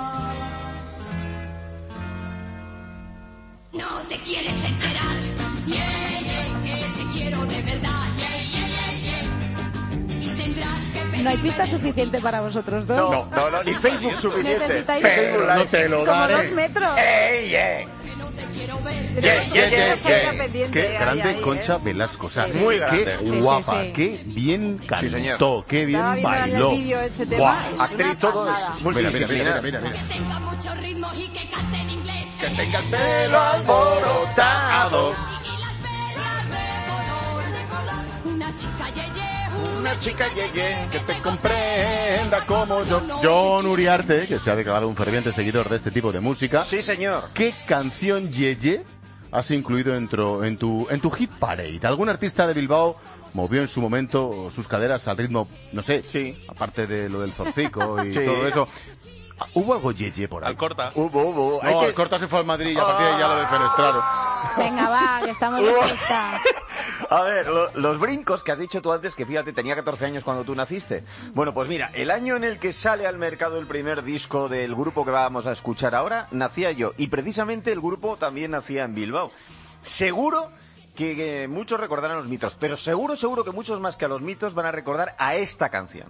No te quieres enterar. Yeah, yeah, que te quiero de verdad. Yeah, yeah, yeah, yeah. Y tendrás que pedirme. ¿No hay pista suficiente para vosotros dos? No, no, no, ni Facebook suficiente. Necesitáis Pero no te lo como daré. dos metros. ¡Ey, yeah! Yeah, yeah, yeah, yeah. pendiente, Qué ahí, grande ahí, Concha Velasco, o sea, Sí, muy grande. qué Sí, sí, guapa, sí. qué bien cantó, Sí, señor. qué bien Estaba viendo en el bailó. vídeo ese tema, Buah, es una actriz todo pasada. es Mira, mira, mira, multidisciplinar. mira, mira, mira. Tenga mucho ritmo y que cante en inglés. Que tenga el pelo alborotado. Y las velas de color. Una chica yeye, Una chica yeye que te comprenda como yo. John Uriarte, que se ha declarado un ferviente seguidor de este tipo de música. Sí, señor. ¿Qué canción Yeye has incluido dentro, en tu en tu hit parade? ¿Algún artista de Bilbao movió en su momento sus caderas al ritmo, no sé, sí, aparte de lo del zorcico y Sí. todo eso? ¿Hubo algo Yeye por ahí? Alcorta. Hubo, hubo. No, Hay que- Alcorta se fue al Madrid y a partir de ahí ya lo defenestraron. Venga, va, que estamos de fiesta. A ver, lo- los brincos que has dicho tú antes, que fíjate, tenía catorce años cuando tú naciste. Bueno, pues mira, el año en el que sale al mercado el primer disco del grupo que vamos a escuchar ahora, nacía yo. Y precisamente el grupo también nacía en Bilbao. Seguro que, que muchos recordarán los mitos, pero seguro, seguro que muchos más que a los mitos van a recordar a esta canción.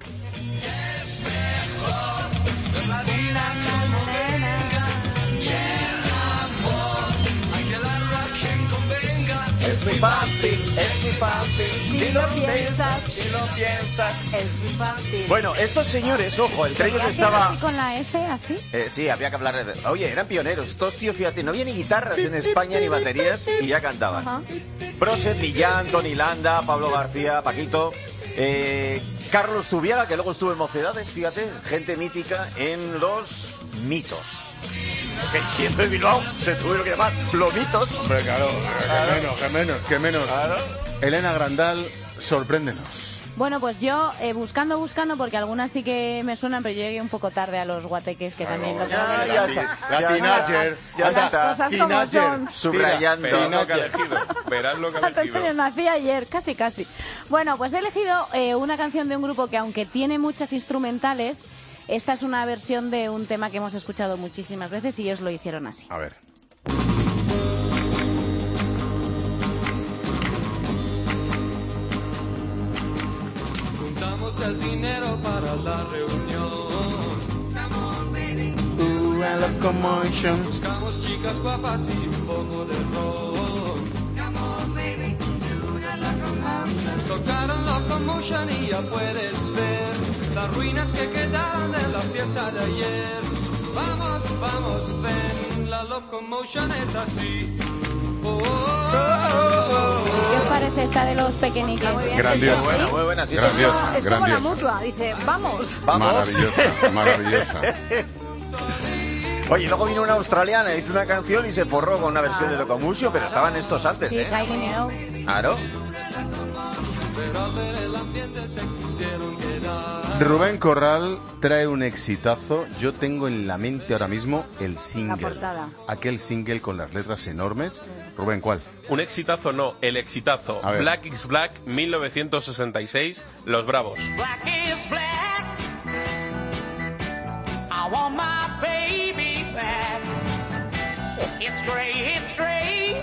Es muy fácil, es muy fácil. Si lo piensas, si lo piensas. es muy fácil. Bueno, estos señores, ojo, entre ellos ¿Tenía que estaba... así con la S, así? Eh, sí, había que hablar de... Oye, eran pioneros. Estos tíos, fíjate, no había ni guitarras en España ni baterías y ya cantaban. Ajá. Proset, Millán, Tony Landa, Pablo García, Paquito, eh, Carlos Zubiaga, que luego estuvo en Mocedades, fíjate, gente mítica en Los Mitos. Que siendo de Bilbao se tuvieron que llamar Los Mitos. Hombre, claro, que menos, que menos, que menos. Elena Grandal, sorpréndenos. Bueno, pues yo eh, buscando, buscando, porque algunas sí que me suenan, pero yo llegué un poco tarde a los guateques, que también lo tengo ya, que ya decir. está. La Ya teenager, está. Ya anda, Las cosas como teenager, son. Subrayando. Verás lo que ha elegido. Verás lo que ha elegido. Antonio, nací ayer, casi, casi. Bueno, pues he elegido eh, una canción de un grupo que, aunque tiene muchas instrumentales, esta es una versión de un tema que hemos escuchado muchísimas veces y ellos lo hicieron así. A ver. Juntamos el dinero para la reunión. Come on, baby. una locomotion. Buscamos chicas guapas y un poco de rock. Come on, baby, una locomotion. Tocaron Locomotion y ya puedes ver las ruinas que quedaron de la fiesta de ayer. Vamos, vamos, ven, la Locomotion es así. Oh, oh, oh, oh. ¿Qué os parece esta de los pequeñiques? Muy bien. Grandiosa. Muy buena, muy buena, sí, Grandiosa, Es como la grandiosa. mutua, dice, vamos. Vamos. Maravillosa, maravillosa. Oye, luego vino una australiana, hizo una canción y se forró con una versión de Locomotion, pero estaban estos antes, Sí, ¿eh? Kylie Minogue. Claro. Pero al ver el ambiente se quisieron quedar. Rubén Corral trae un exitazo. Yo tengo en la mente ahora mismo el single. La portada. Aquel single con las letras enormes. Rubén, ¿cuál? Un exitazo no, el exitazo. A ver. Black is Black, mil novecientos sesenta y seis, Los Bravos. Black is black. I want my baby back. It's grey, it's grey.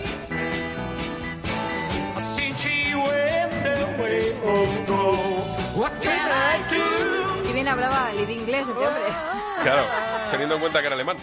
Since she went away, oh no. What can I do? Y bien hablaba el inglés este hombre. Claro, teniendo en cuenta que era alemán.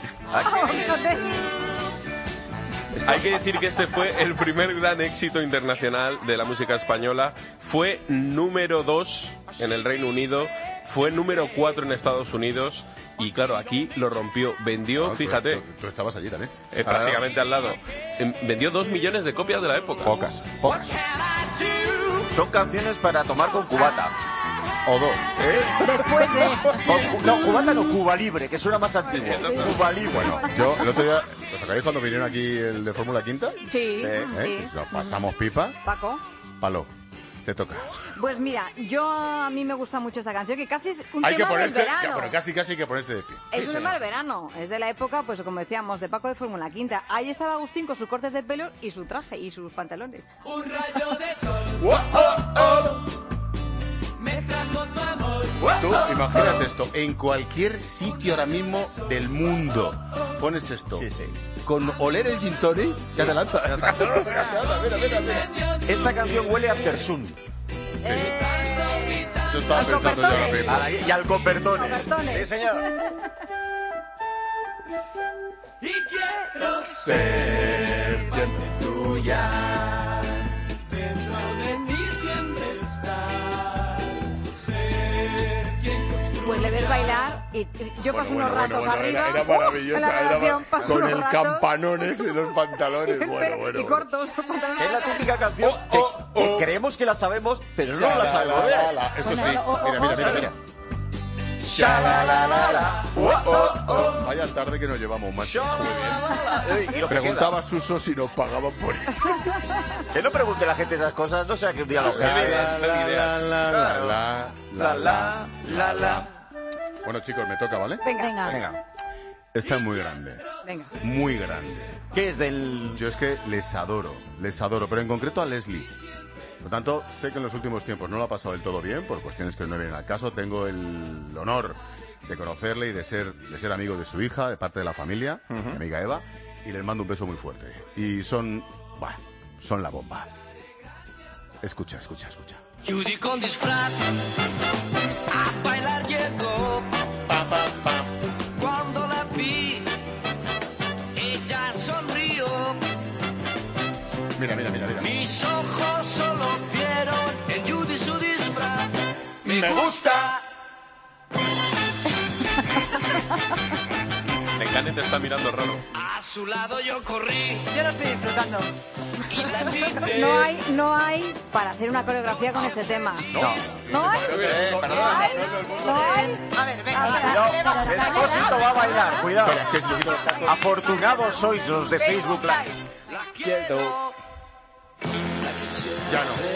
Hay que decir que este fue el primer gran éxito internacional de la música española. Fue número dos en el Reino Unido, fue número cuatro en Estados Unidos. Y claro, aquí lo rompió. Vendió, No, tú- fíjate, Tú, tú estabas allí también. eh, prácticamente al lado. Em, vendió dos millones de copias de la época. Pocas, pocas. Son canciones para tomar con cubata. O dos. ¿Eh? Después de... O cu- no, cubata no, Cuba Libre, que suena más antiguo. Cuba Libre. Bueno, yo el otro día, ¿os acordáis cuando vinieron aquí el de Fórmula Quinta? Sí, ¿Eh? sí. Pues nos pasamos pipa. Paco. Palo, te toca. Pues mira, yo a mí me gusta mucho esta canción, que casi es un Hay que tema ponerse, del verano. pero casi casi hay que ponerse de pie. Es un tema del verano, es de la época, pues como decíamos, de Paco de Fórmula Quinta. Ahí estaba Agustín con sus cortes de pelo y su traje y sus pantalones. Un rayo de sol Oh, oh, oh. me trajo tu amor. Tú imagínate esto, en cualquier sitio ahora mismo del mundo pones esto. Sí, sí. Con oler el gin tonic, ya te lanza. Mira, mira, mira. Esta canción huele a Tersun. Yo estaba pensando yo ahora mismo. Ah, y al Copertone. Copertone. Sí, señor. Y quiero Ser siempre tuya. Dentro de mí siempre estar. Ser quien construya. Pues le ves bailar y y yo paso Bueno, unos bueno, ratos bueno, arriba. era, era ¡uh! en maravillosa, la era redacción, mar- paso con unos el ratos. campanones en los pantalones. El Bueno, pelo- bueno, y bueno. cortos los pantalones. Es la típica canción que, que creemos que la sabemos, pero no la sabemos. ¿eh? La, la, la. Esto sí, mira, mira, mira, mira. Sha-la-la-la-la. Oh, oh, oh. Vaya tarde que nos llevamos, macho. Ey, y lo que Preguntaba a Suso si nos pagaban por esto. queda. Que no pregunte la gente esas cosas, no sea que un día lo La, haga. la, la, la, la, Claro. la, La, la, la, la. Bueno, chicos, me toca, ¿vale? Venga, Venga. Venga. Esta es muy grande. venga. Muy grande. ¿Qué es del...? Yo es que les adoro, les adoro, pero en concreto a Leslie. Por lo tanto, sé que en los últimos tiempos no lo ha pasado del todo bien, por cuestiones que no vienen al caso. Tengo el honor de conocerle y de ser, de ser amigo de su hija, de parte de la familia, mi amiga Eva, y les mando un beso muy fuerte. Y son, bueno, son la bomba. Escucha, escucha, escucha. Judy con disfraz a bailar llegó. Pa, pa, pa. Cuando la vi, ella sonrió. Mira, mira, mira, mira. Mis ojos solo vieron en Judy su disfraz. Me gusta. Me encanta y te está mirando raro. A su lado yo corrí Yo lo estoy disfrutando. y la invité. No hay, no hay para hacer una coreografía con este tema. No. ¿No hay? Eh, ¿No perdona. hay? ¿No hay? A ver, venga. Cuidado, Espósito va a bailar, cuidado. Espera, que es lo que- Afortunados sois los de Facebook Live. La quiero. Ya no.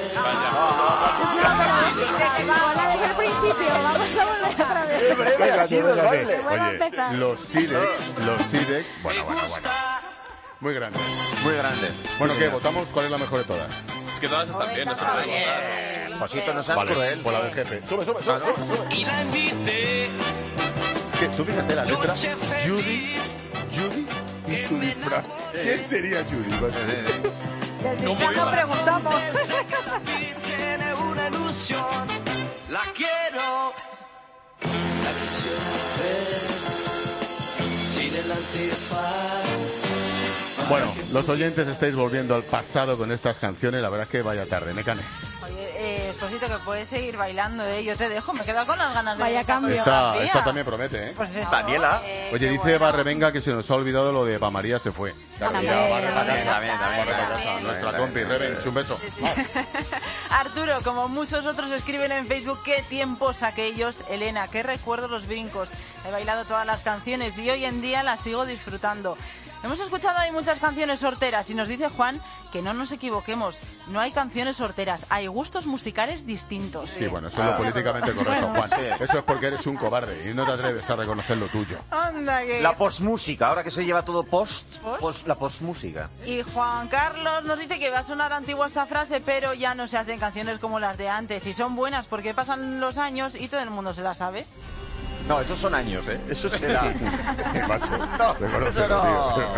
Hola desde el principio, vamos a volver otra vez. Qué breve ha sido el baile. Vuelvo a Oye, empezar. los Sidex, los Sidex, bueno, bueno, bueno. Muy grandes. Muy grande. Bueno, ¿qué? ¿Votamos cuál es la mejor de todas? Es que todas están bien, no se puede votar. Espósito, no seas Vale, cruel. por la del jefe. Sube, sube, sube, sube, sube. Y la invité. Es que tú fíjate la letra. Judy, Judy y su disfraz. ¿Quién sería Judy? Del disfraz no preguntamos. Tiene una ilusión. La quiero. La quisiera ver. Si de la Bueno, los oyentes estáis volviendo al pasado con estas canciones, la verdad es que vaya tarde, me cané. Oye, eh, Esposito, que puedes seguir bailando, ¿eh? Yo te dejo, me he quedado con las ganas de Vaya esa cambio. Esta, coreografía. esta también promete, ¿eh? Pues eso, Daniela. eh, Oye, qué dice bueno. Eva Revenga que se nos ha olvidado lo de Eva María se fue. También, Ya, vale, también, vale, también, también, corre para también, casa. Nuestra también, compi, también. Reven, un beso. Arturo, como muchos otros escriben en Facebook, qué tiempos aquellos. Elena, qué recuerdo los brincos. He bailado todas las canciones y hoy en día las sigo disfrutando. Hemos escuchado ahí muchas canciones sorteras y nos dice Juan que no nos equivoquemos. No hay canciones sorteras, hay gustos musicales distintos. Sí, bueno, eso es lo políticamente correcto, Juan. Eso es porque eres un cobarde y no te atreves a reconocer lo tuyo. Anda que... La postmúsica, ahora que se lleva todo post, post la postmúsica. Y Juan Carlos nos dice que va a sonar antigua esta frase, pero ya no se hacen canciones como las de antes. Y son buenas porque pasan los años y todo el mundo se las sabe. No, esos son años, ¿eh? Eso será. Eh, macho, No, reconócelo, eso no. tío.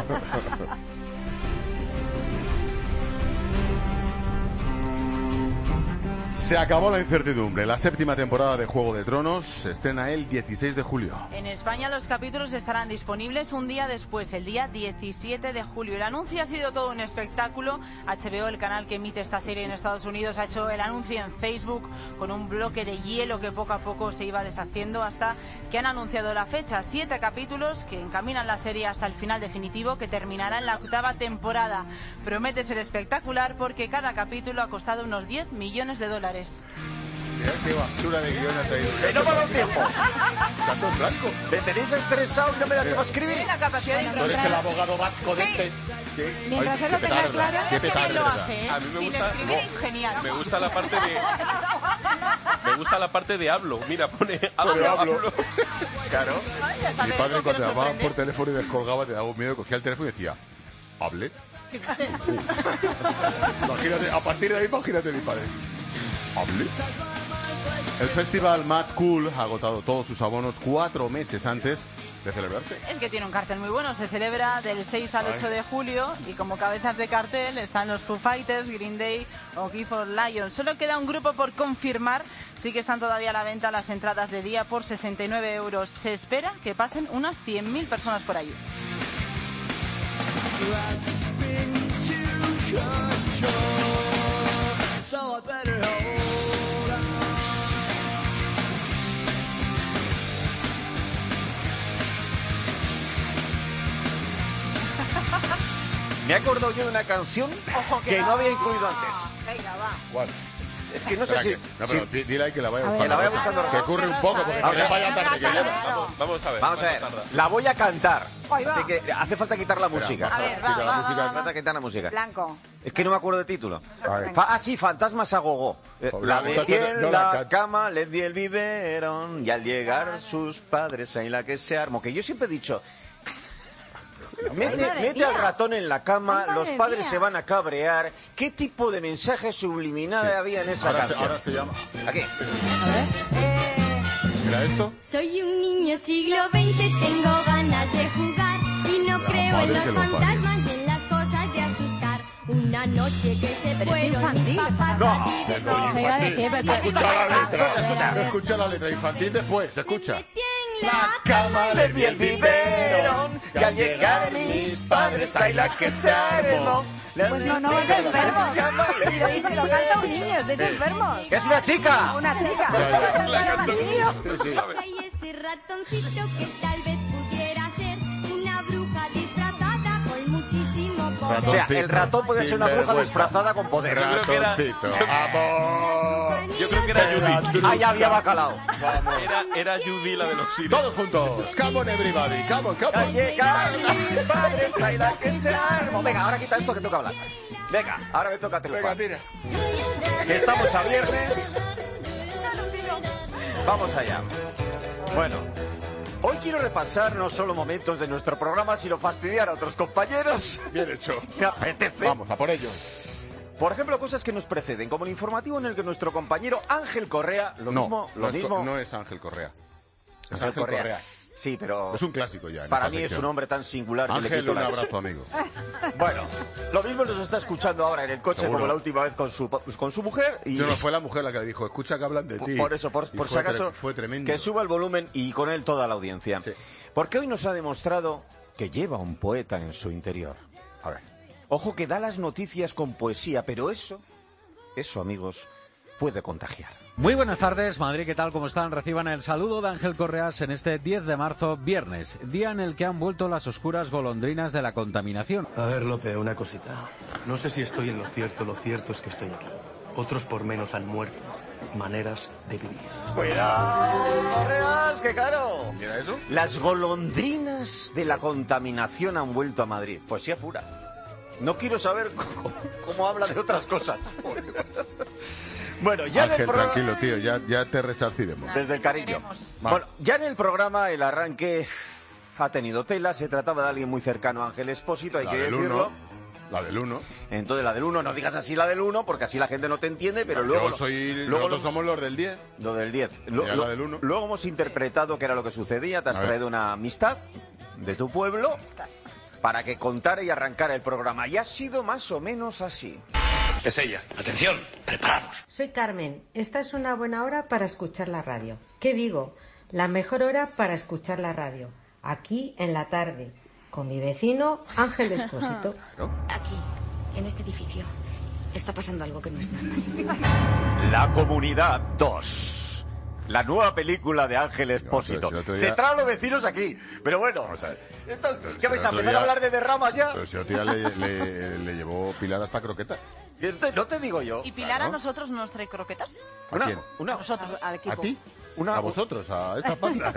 Se acabó la incertidumbre. La séptima temporada de Juego de Tronos se estrena el dieciséis de julio. En España los capítulos estarán disponibles un día después, el día diecisiete de julio. El anuncio ha sido todo un espectáculo. H B O, el canal que emite esta serie en Estados Unidos, ha hecho el anuncio en Facebook con un bloque de hielo que poco a poco se iba deshaciendo hasta que han anunciado la fecha. Siete capítulos que encaminan la serie hasta el final definitivo, que terminará en la octava temporada. Promete ser espectacular porque cada capítulo ha costado unos diez millones de dólares. Mira qué basura de guión ha traído. ¡Que no me ha dado tiempo! Está todo en blanco. Me tenéis estresado y no me da tiempo a escribir. Tiene la capacidad de Tú eres el abogado vasco de Sí. este. Sí. Mientras Ay, él lo qué tenga petarda, claro, qué Es que bien petarda, lo ¿verdad? hace, ¿eh? A mí me Sin gusta- escribir es genial. Me gusta la parte de... Me gusta la parte de hablo. Mira, pone hablo, Pone hablo. hablo. Claro. Ay, ya Mi sabes padre lo que cuando nos llamaban sorprende. por teléfono y descolgaba te daba un miedo, cogía el teléfono y decía, hable. Imagínate, a partir de ahí imagínate mi padre. Hable. El festival Mad Cool ha agotado todos sus abonos cuatro meses antes de celebrarse. Es que tiene un cartel muy bueno, se celebra del seis al ocho de julio y como cabezas de cartel están los Foo Fighters, Green Day o Gifford Lion. Solo queda un grupo por confirmar, sí que están todavía a la venta las entradas de día por sesenta y nueve euros. Se espera que pasen unas cien mil personas por allí. Me he acordado yo de una canción Ojo, que que va. no había incluido antes. Venga, va. ¿Cuál? Es que no sé Espera si... que- no, pero si- di- dile ahí que la vaya A ver, buscando. que la vaya buscando Que rápido. ocurre un poco, porque Vamos a ver. vaya tarde que lleva. Vamos, vamos a ver. Vamos a ver, tarda. la voy a cantar. Ahí va. Así que hace falta quitar la música. A ver, va, Quita la va, música, va, hace va. falta quitar la música. Blanco. Es que no me acuerdo de título. A ver. Fa- ah, sí, Fantasmas a Gogo. Eh, Pues La la- metí no en la la can- cama, le di el biberón y al llegar sus padres ahí la que se armó. Que yo siempre he dicho... Mete, madre mete mía. al ratón en la cama, Ay, los madre padres mía. se van a cabrear. ¿Qué tipo de mensaje subliminal Sí. había en esa Ahora se, canción? ahora se llama. Aquí. ¿Era esto? Soy un niño siglo veinte, tengo ganas de jugar y no La creo madre en los que lo parió. fantasmas ni en las cosas de asustar. Una noche que se Pero es fueron infantil, mis papás No. a divertir. No, Se iba a decir, pero Escucha la letra. Escucha. Escucha la letra infantil después, se escucha. Metí en la Cama le di el biberón y al llegar mis padres ahí la que se armó. Pues no, no es enfermo. Si lo dice, lo canta un niño, es de esos enfermos. ¡Que es una chica! Una chica. Ya, ya. La canta un niño. Sí, sí. Y ese ratoncito que tal vez pudiera ser una bruja disfrazada con muchísimo poder. O sea, el ratón puede ser una bruja Sinvergüenza. disfrazada con poder. creo que era- Ratoncito. Amor. Yo creo que era Judy. Ah, ya había bacalao. Era, era Judy la de los sirios. Todos juntos. Come on, everybody. Come on, come Al on. llegar mis padres ahí la que se armó. Venga, ahora quita esto que toca hablar. Venga, ahora me toca Venga, triunfar. tira. Que estamos a viernes. Vamos allá. Bueno, hoy quiero repasar no solo momentos de nuestro programa, sino fastidiar a otros compañeros. Bien hecho. Me apetece. Vamos, a por ello. Por ejemplo, cosas que nos preceden, como el informativo en el que nuestro compañero Ángel Correa, lo no, mismo, no lo es, mismo. no es Ángel Correa. Es Ángel Ángel Correa. Correa. Sí, pero Es un clásico ya. en para esta mí es sección. un hombre tan singular que le Ángel, quito un las... abrazo, amigo. Bueno, lo mismo nos está escuchando ahora en el coche Seguro. como la última vez con su, con su mujer. Y Yo no, fue la mujer la que le dijo, escucha que hablan de ti. por eso, por, Y por si fue tre- acaso, Fue tremendo. que suba el volumen y con él toda la audiencia. Sí. Porque hoy nos ha demostrado que lleva un poeta en su interior. A ver. Ojo que da las noticias con poesía, pero eso, eso amigos, puede contagiar. Muy buenas tardes, Madrid, ¿qué tal? ¿Cómo están? Reciban el saludo de Ángel Correas en este diez de marzo, viernes, día en el que han vuelto las oscuras golondrinas de la contaminación. A ver, Lope, una cosita. No sé si estoy en lo cierto, lo cierto es que estoy aquí. Otros por menos han muerto. Maneras de vivir. ¡Cuidado, Correas, qué caro! ¿Mira eso? Las golondrinas de la contaminación han vuelto a Madrid. Poesía pura. No quiero saber cómo, cómo habla de otras cosas. Bueno, ya Ángel, en el programa... tranquilo, tío, ya, ya te resarciremos. Desde el cariño. Bueno, ya en el programa el arranque ha tenido tela. Se trataba de alguien muy cercano a Ángel Expósito, hay La que del decirlo. uno. La del uno. Entonces la del uno, no digas así la del uno, porque así la gente no te entiende, pero luego... Yo soy, luego nosotros lo- somos los del diez. Lo del diez. Lo- Ya lo- la del uno. Luego hemos interpretado qué era lo que sucedía. Te has A ver. traído una amistad de tu pueblo para que contara y arrancara el programa. Y ha sido más o menos así. Es ella. Atención, preparados. Soy Carmen. Esta es una buena hora para escuchar la radio. ¿Qué digo? La mejor hora para escuchar la radio. Aquí en la tarde. Con mi vecino Ángel Expósito. Aquí, en este edificio, está pasando algo que no es normal. La Comunidad dos. La nueva película de Ángel Expósito. pero si el otro día- Se traen a los vecinos aquí. Pero bueno, esto- ¿qué vais a el otro empezar a día- hablar de derramas ya? Pero si otro día le, le, le llevó Pilar hasta croquetas. No te digo yo. ¿Y Pilar a nosotros nos trae croquetas? ¿A quién? Una, A nosotros, al equipo. ¿A ti? Una- ¿A vosotros? ¿A esta panda?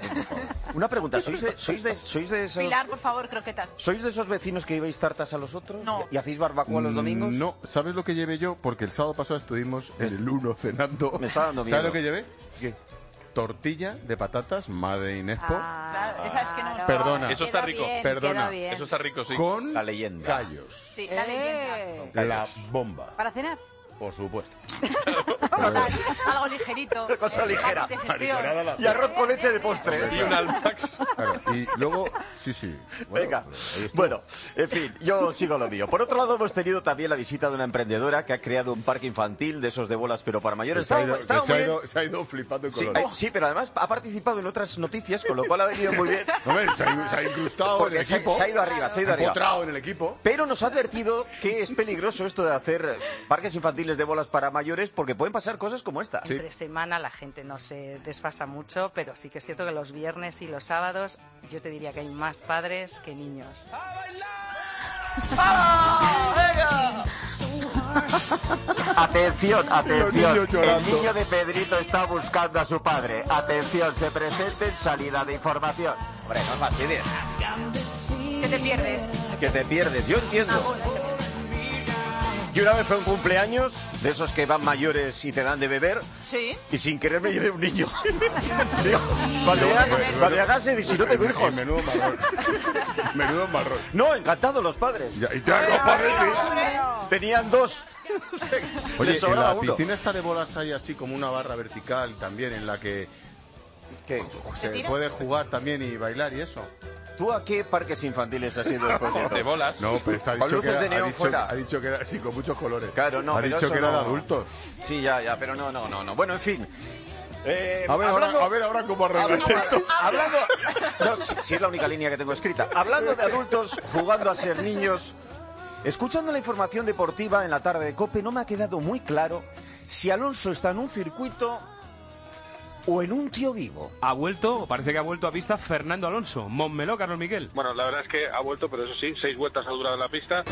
Una pregunta, ¿sois de, sois de, sois de esos... Pilar, por favor, croquetas. ¿Sois de esos vecinos que lleváis tartas a los otros? No. ¿Y hacéis barbacoa los domingos? Mm, No, ¿sabes lo que llevé yo? Porque el sábado pasado estuvimos en el uno cenando. Me está dando miedo. ¿Sabes lo que llevé? ¿Qué? Tortilla de patatas Made in Expo. Claro, esa es que no. Perdona. Eso está rico. Perdona. Eso está rico, sí. Con La leyenda. callos. Sí, la leyenda. La bomba. ¿Para cenar? Por supuesto. Algo ligerito. Cosa ligera. Fácil de gestión. Y arroz con leche de postre. Y un Almax. Claro, y luego, sí, sí. Bueno, Venga, ahí estuvo. bueno, en fin, yo sigo lo mío. Por otro lado, hemos tenido también la visita de una emprendedora que ha creado un parque infantil de esos de bolas, pero para mayores. Se ha, Está- ido, está se ha muy ido- bien. se ha ido flipando en Sí, colores. eh, sí, pero además ha participado en otras noticias, con lo cual ha venido muy bien. Hombre, se ha, se ha incrustado Porque en el se ha- equipo. se ha ido arriba, se ha ido arriba. empotrado en el equipo. Pero nos ha advertido que es peligroso esto de hacer parques infantiles de bolas para mayores porque pueden pasar cosas como esta. Entre semana la gente no se desfasa mucho, pero sí que es cierto que los viernes y los sábados yo te diría que hay más padres que niños. Atención, atención. niños llorando. El niño de Pedrito está buscando a su padre. Atención, se presenta en salida de información. Hombre, no fastidies. Que te pierdes. Que te pierdes, yo entiendo. Yo una vez fue un cumpleaños, de esos que van mayores y te dan de beber, Sí. y sin querer me llevé un niño. Digo, cuando llegase, cuando llegase, di, si no tengo hijos. Menudo marrón. Menudo marrón. No, encantados los padres. Ya, y te los padres, sí. Tenían dos. Oye, Les en sobraba la uno. piscina esta de bolas hay así como una barra vertical también en la que ¿Qué? se puede jugar también y bailar y eso. ¿Tú a qué parques infantiles has ido después de De esto? bolas. No, pero está Con dicho que luces era, de ha, neón dicho, fuera. ha dicho que era sí, con muchos colores. Claro, no, ha pero dicho eso que era de no. adultos. Sí, ya, ya, pero no, no, no, no. Bueno, en fin. Eh, A ver, hablando- ahora, a ver ahora cómo arreglas Hablando, esto. hablando no, si, si es la única línea que tengo escrita. Hablando de adultos jugando a ser niños, escuchando la información deportiva en la tarde de COPE, no me ha quedado muy claro si Alonso está en un circuito o en un tío vivo. Ha vuelto, o parece que ha vuelto a pista Fernando Alonso. Montmeló, Carlos Miguel. Bueno, la verdad es que ha vuelto, pero eso sí, seis vueltas ha durado la pista.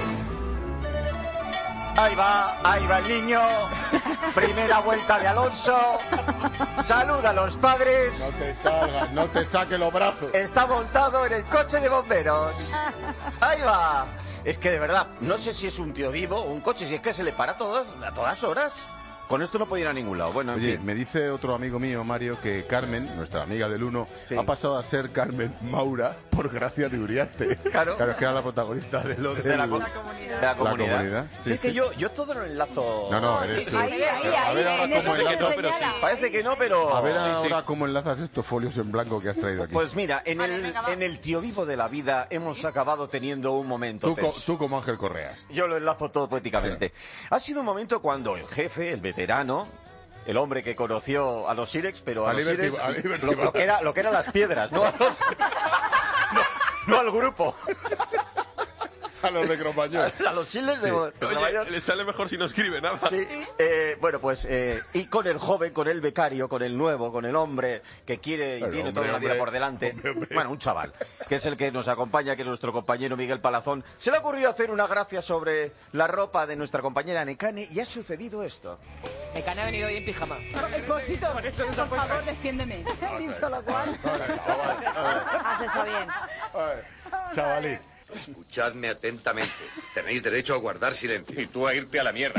Ahí va, ahí va el niño. Primera vuelta de Alonso. Saluda a los padres. No te salgas, no te saque los brazos. Está montado en el coche de bomberos. Ahí va. Es que de verdad, no sé si es un tío vivo o un coche, si es que se le para a todas, a todas horas. Con esto no puede ir a ningún lado. Bueno, en Oye, fin. me dice otro amigo mío, Mario, que Carmen, nuestra amiga del uno, Sí. ha pasado a ser Carmen Maura por gracia deUriarte. Claro. Claro, es que era la protagonista de lo De del- la, co- de la comunidad. comunidad, Sí, sí, es que sí. yo, yo todo lo enlazo. No, no, eres tú. Ahí, ahí, A ver ahí, ahora en eso cómo que se enlazas- señala. Parece que no, pero. A ver Sí, sí. ahora cómo enlazas estos folios en blanco que has traído aquí. Pues mira, en el, en el tío vivo de la vida hemos acabado teniendo un momento tú, co- tenso. tú como Ángel Correas. Yo lo enlazo todo poéticamente. Ha sido un momento cuando el jefe, el veterano, el hombre que conoció a los Sirex, pero a, A los Liberty- Sirex, a Liberty lo, lo que era, lo que eran las piedras, no a los... no al grupo. A los de Cromañón. A los chiles de, Sí. de Cromañón. Oye, le sale mejor si no escribe nada. Sí, eh, bueno, pues, eh, y con el joven, con el becario, con el nuevo, con el hombre que quiere y El tiene hombre, toda la vida hombre, por delante. hombre, hombre. Bueno, un chaval, que es el que nos acompaña, que es nuestro compañero Miguel Palazón. Se le ha ocurrido hacer una gracia sobre la ropa de nuestra compañera Nekane y ha sucedido esto. Nekane ha venido hoy en pijama. Esposito, por favor, defiéndeme. He dicho lo cual. Has hecho bien. Chavalín. Escuchadme atentamente. Tenéis derecho a guardar silencio. Y tú a irte a la mierda.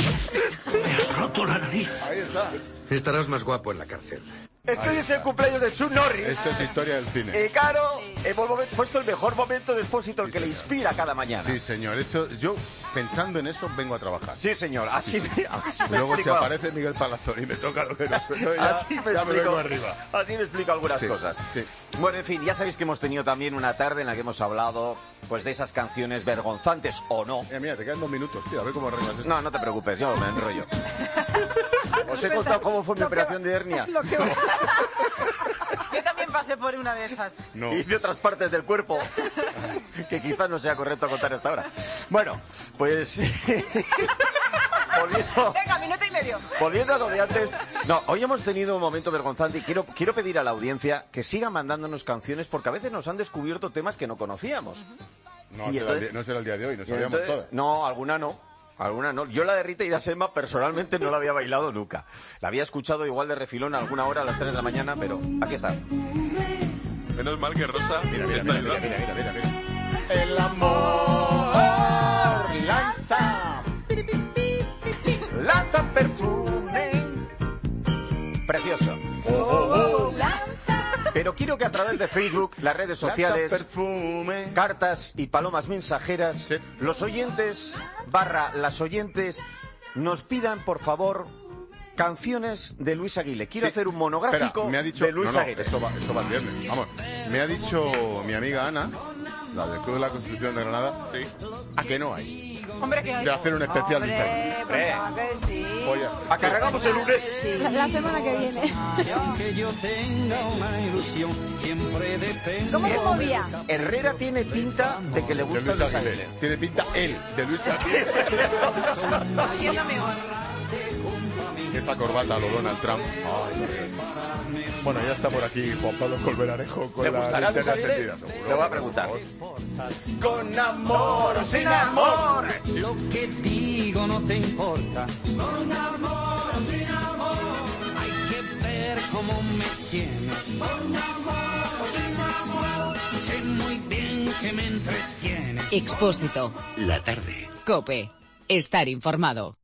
Ahí está. Estarás más guapo en la cárcel. Este Ahí es el está. cumpleaños de Chuck Norris. Esto es historia del cine. Y claro, hemos momen- puesto el mejor momento de Expósito, el que le inspira cada mañana. Sí, señor. Eso, yo, pensando en eso, vengo a trabajar. Sí, señor. Así, Sí, me, sí. así me Luego, si explico. aparece Miguel Palazón y me toca lo que no sé, yo ya, Así me ya me explico. vengo arriba. Así me explico algunas Sí, cosas. sí. Bueno, en fin, ya sabéis que hemos tenido también una tarde en la que hemos hablado pues de esas canciones vergonzantes o no. Eh, mira, te quedan dos minutos, tío. A ver cómo arreglas esto. No, no te preocupes, yo me enrollo. Os he contado cómo fue mi operación de hernia Lo que... Yo también pasé por una de esas. No. y de otras partes del cuerpo que quizás no sea correcto contar hasta ahora. Bueno, pues volviendo, Venga, minuto y medio. volviendo a lo de antes. No, hoy hemos tenido un momento vergonzante y quiero, quiero pedir a la audiencia que siga mandándonos canciones porque a veces nos han descubierto temas que no conocíamos. No, Y será, entonces- el día, no será el día de hoy, nos Y sabíamos entonces- todas. No, alguna no. Alguna no. Yo la de Rita Irasema personalmente no la había bailado nunca. La había escuchado igual de refilón a alguna hora a las tres de la mañana, pero aquí está. Menos mal que Rosa Mira, mira, está mira, mira, ayudando. mira, mira, mira. El amor lanza. Lanza perfume. Precioso. Pero quiero que a través de Facebook, las redes sociales, Lanza perfume. cartas y palomas mensajeras, Sí. los oyentes barra las oyentes nos pidan, por favor, canciones de Luis Aguilé. Quiero Sí. hacer un monográfico Espera, me ha dicho, de Luis no, no, Aguilé. eso va, eso va el viernes. Vamos, me ha dicho mi amiga Ana, la del Club de la Constitución de Granada, Sí. a que no hay. Hombre, que hay. De hacer un especial Luis Aguilé. Hombre, pues claro que sí. Pues ya está. A que arreglamos el lunes. Sí. La, la semana que viene. Aunque yo tenga una ilusión, siempre depende. ¿Cómo se movía? Herrera tiene pinta de que le De gusta Luis Luis Aguilé. Aguilé. Tiene pinta él, de Luis Aguilé. Haciéndome os. Esa corbata lo Donald Trump. Ay, sí. Bueno, ya está por aquí Juan Pablo Colmenarejo con ¿Le la gustará Luis linterna Aguilé? encendida, seguro. Le voy a preguntar. Con amor o sin amor. Lo que digo no te importa. Con amor o sin amor. Hay que ver cómo me tienes. Con amor o sin amor. Sé muy bien que me entretiene. Expósito. La tarde. Cope. Estar informado.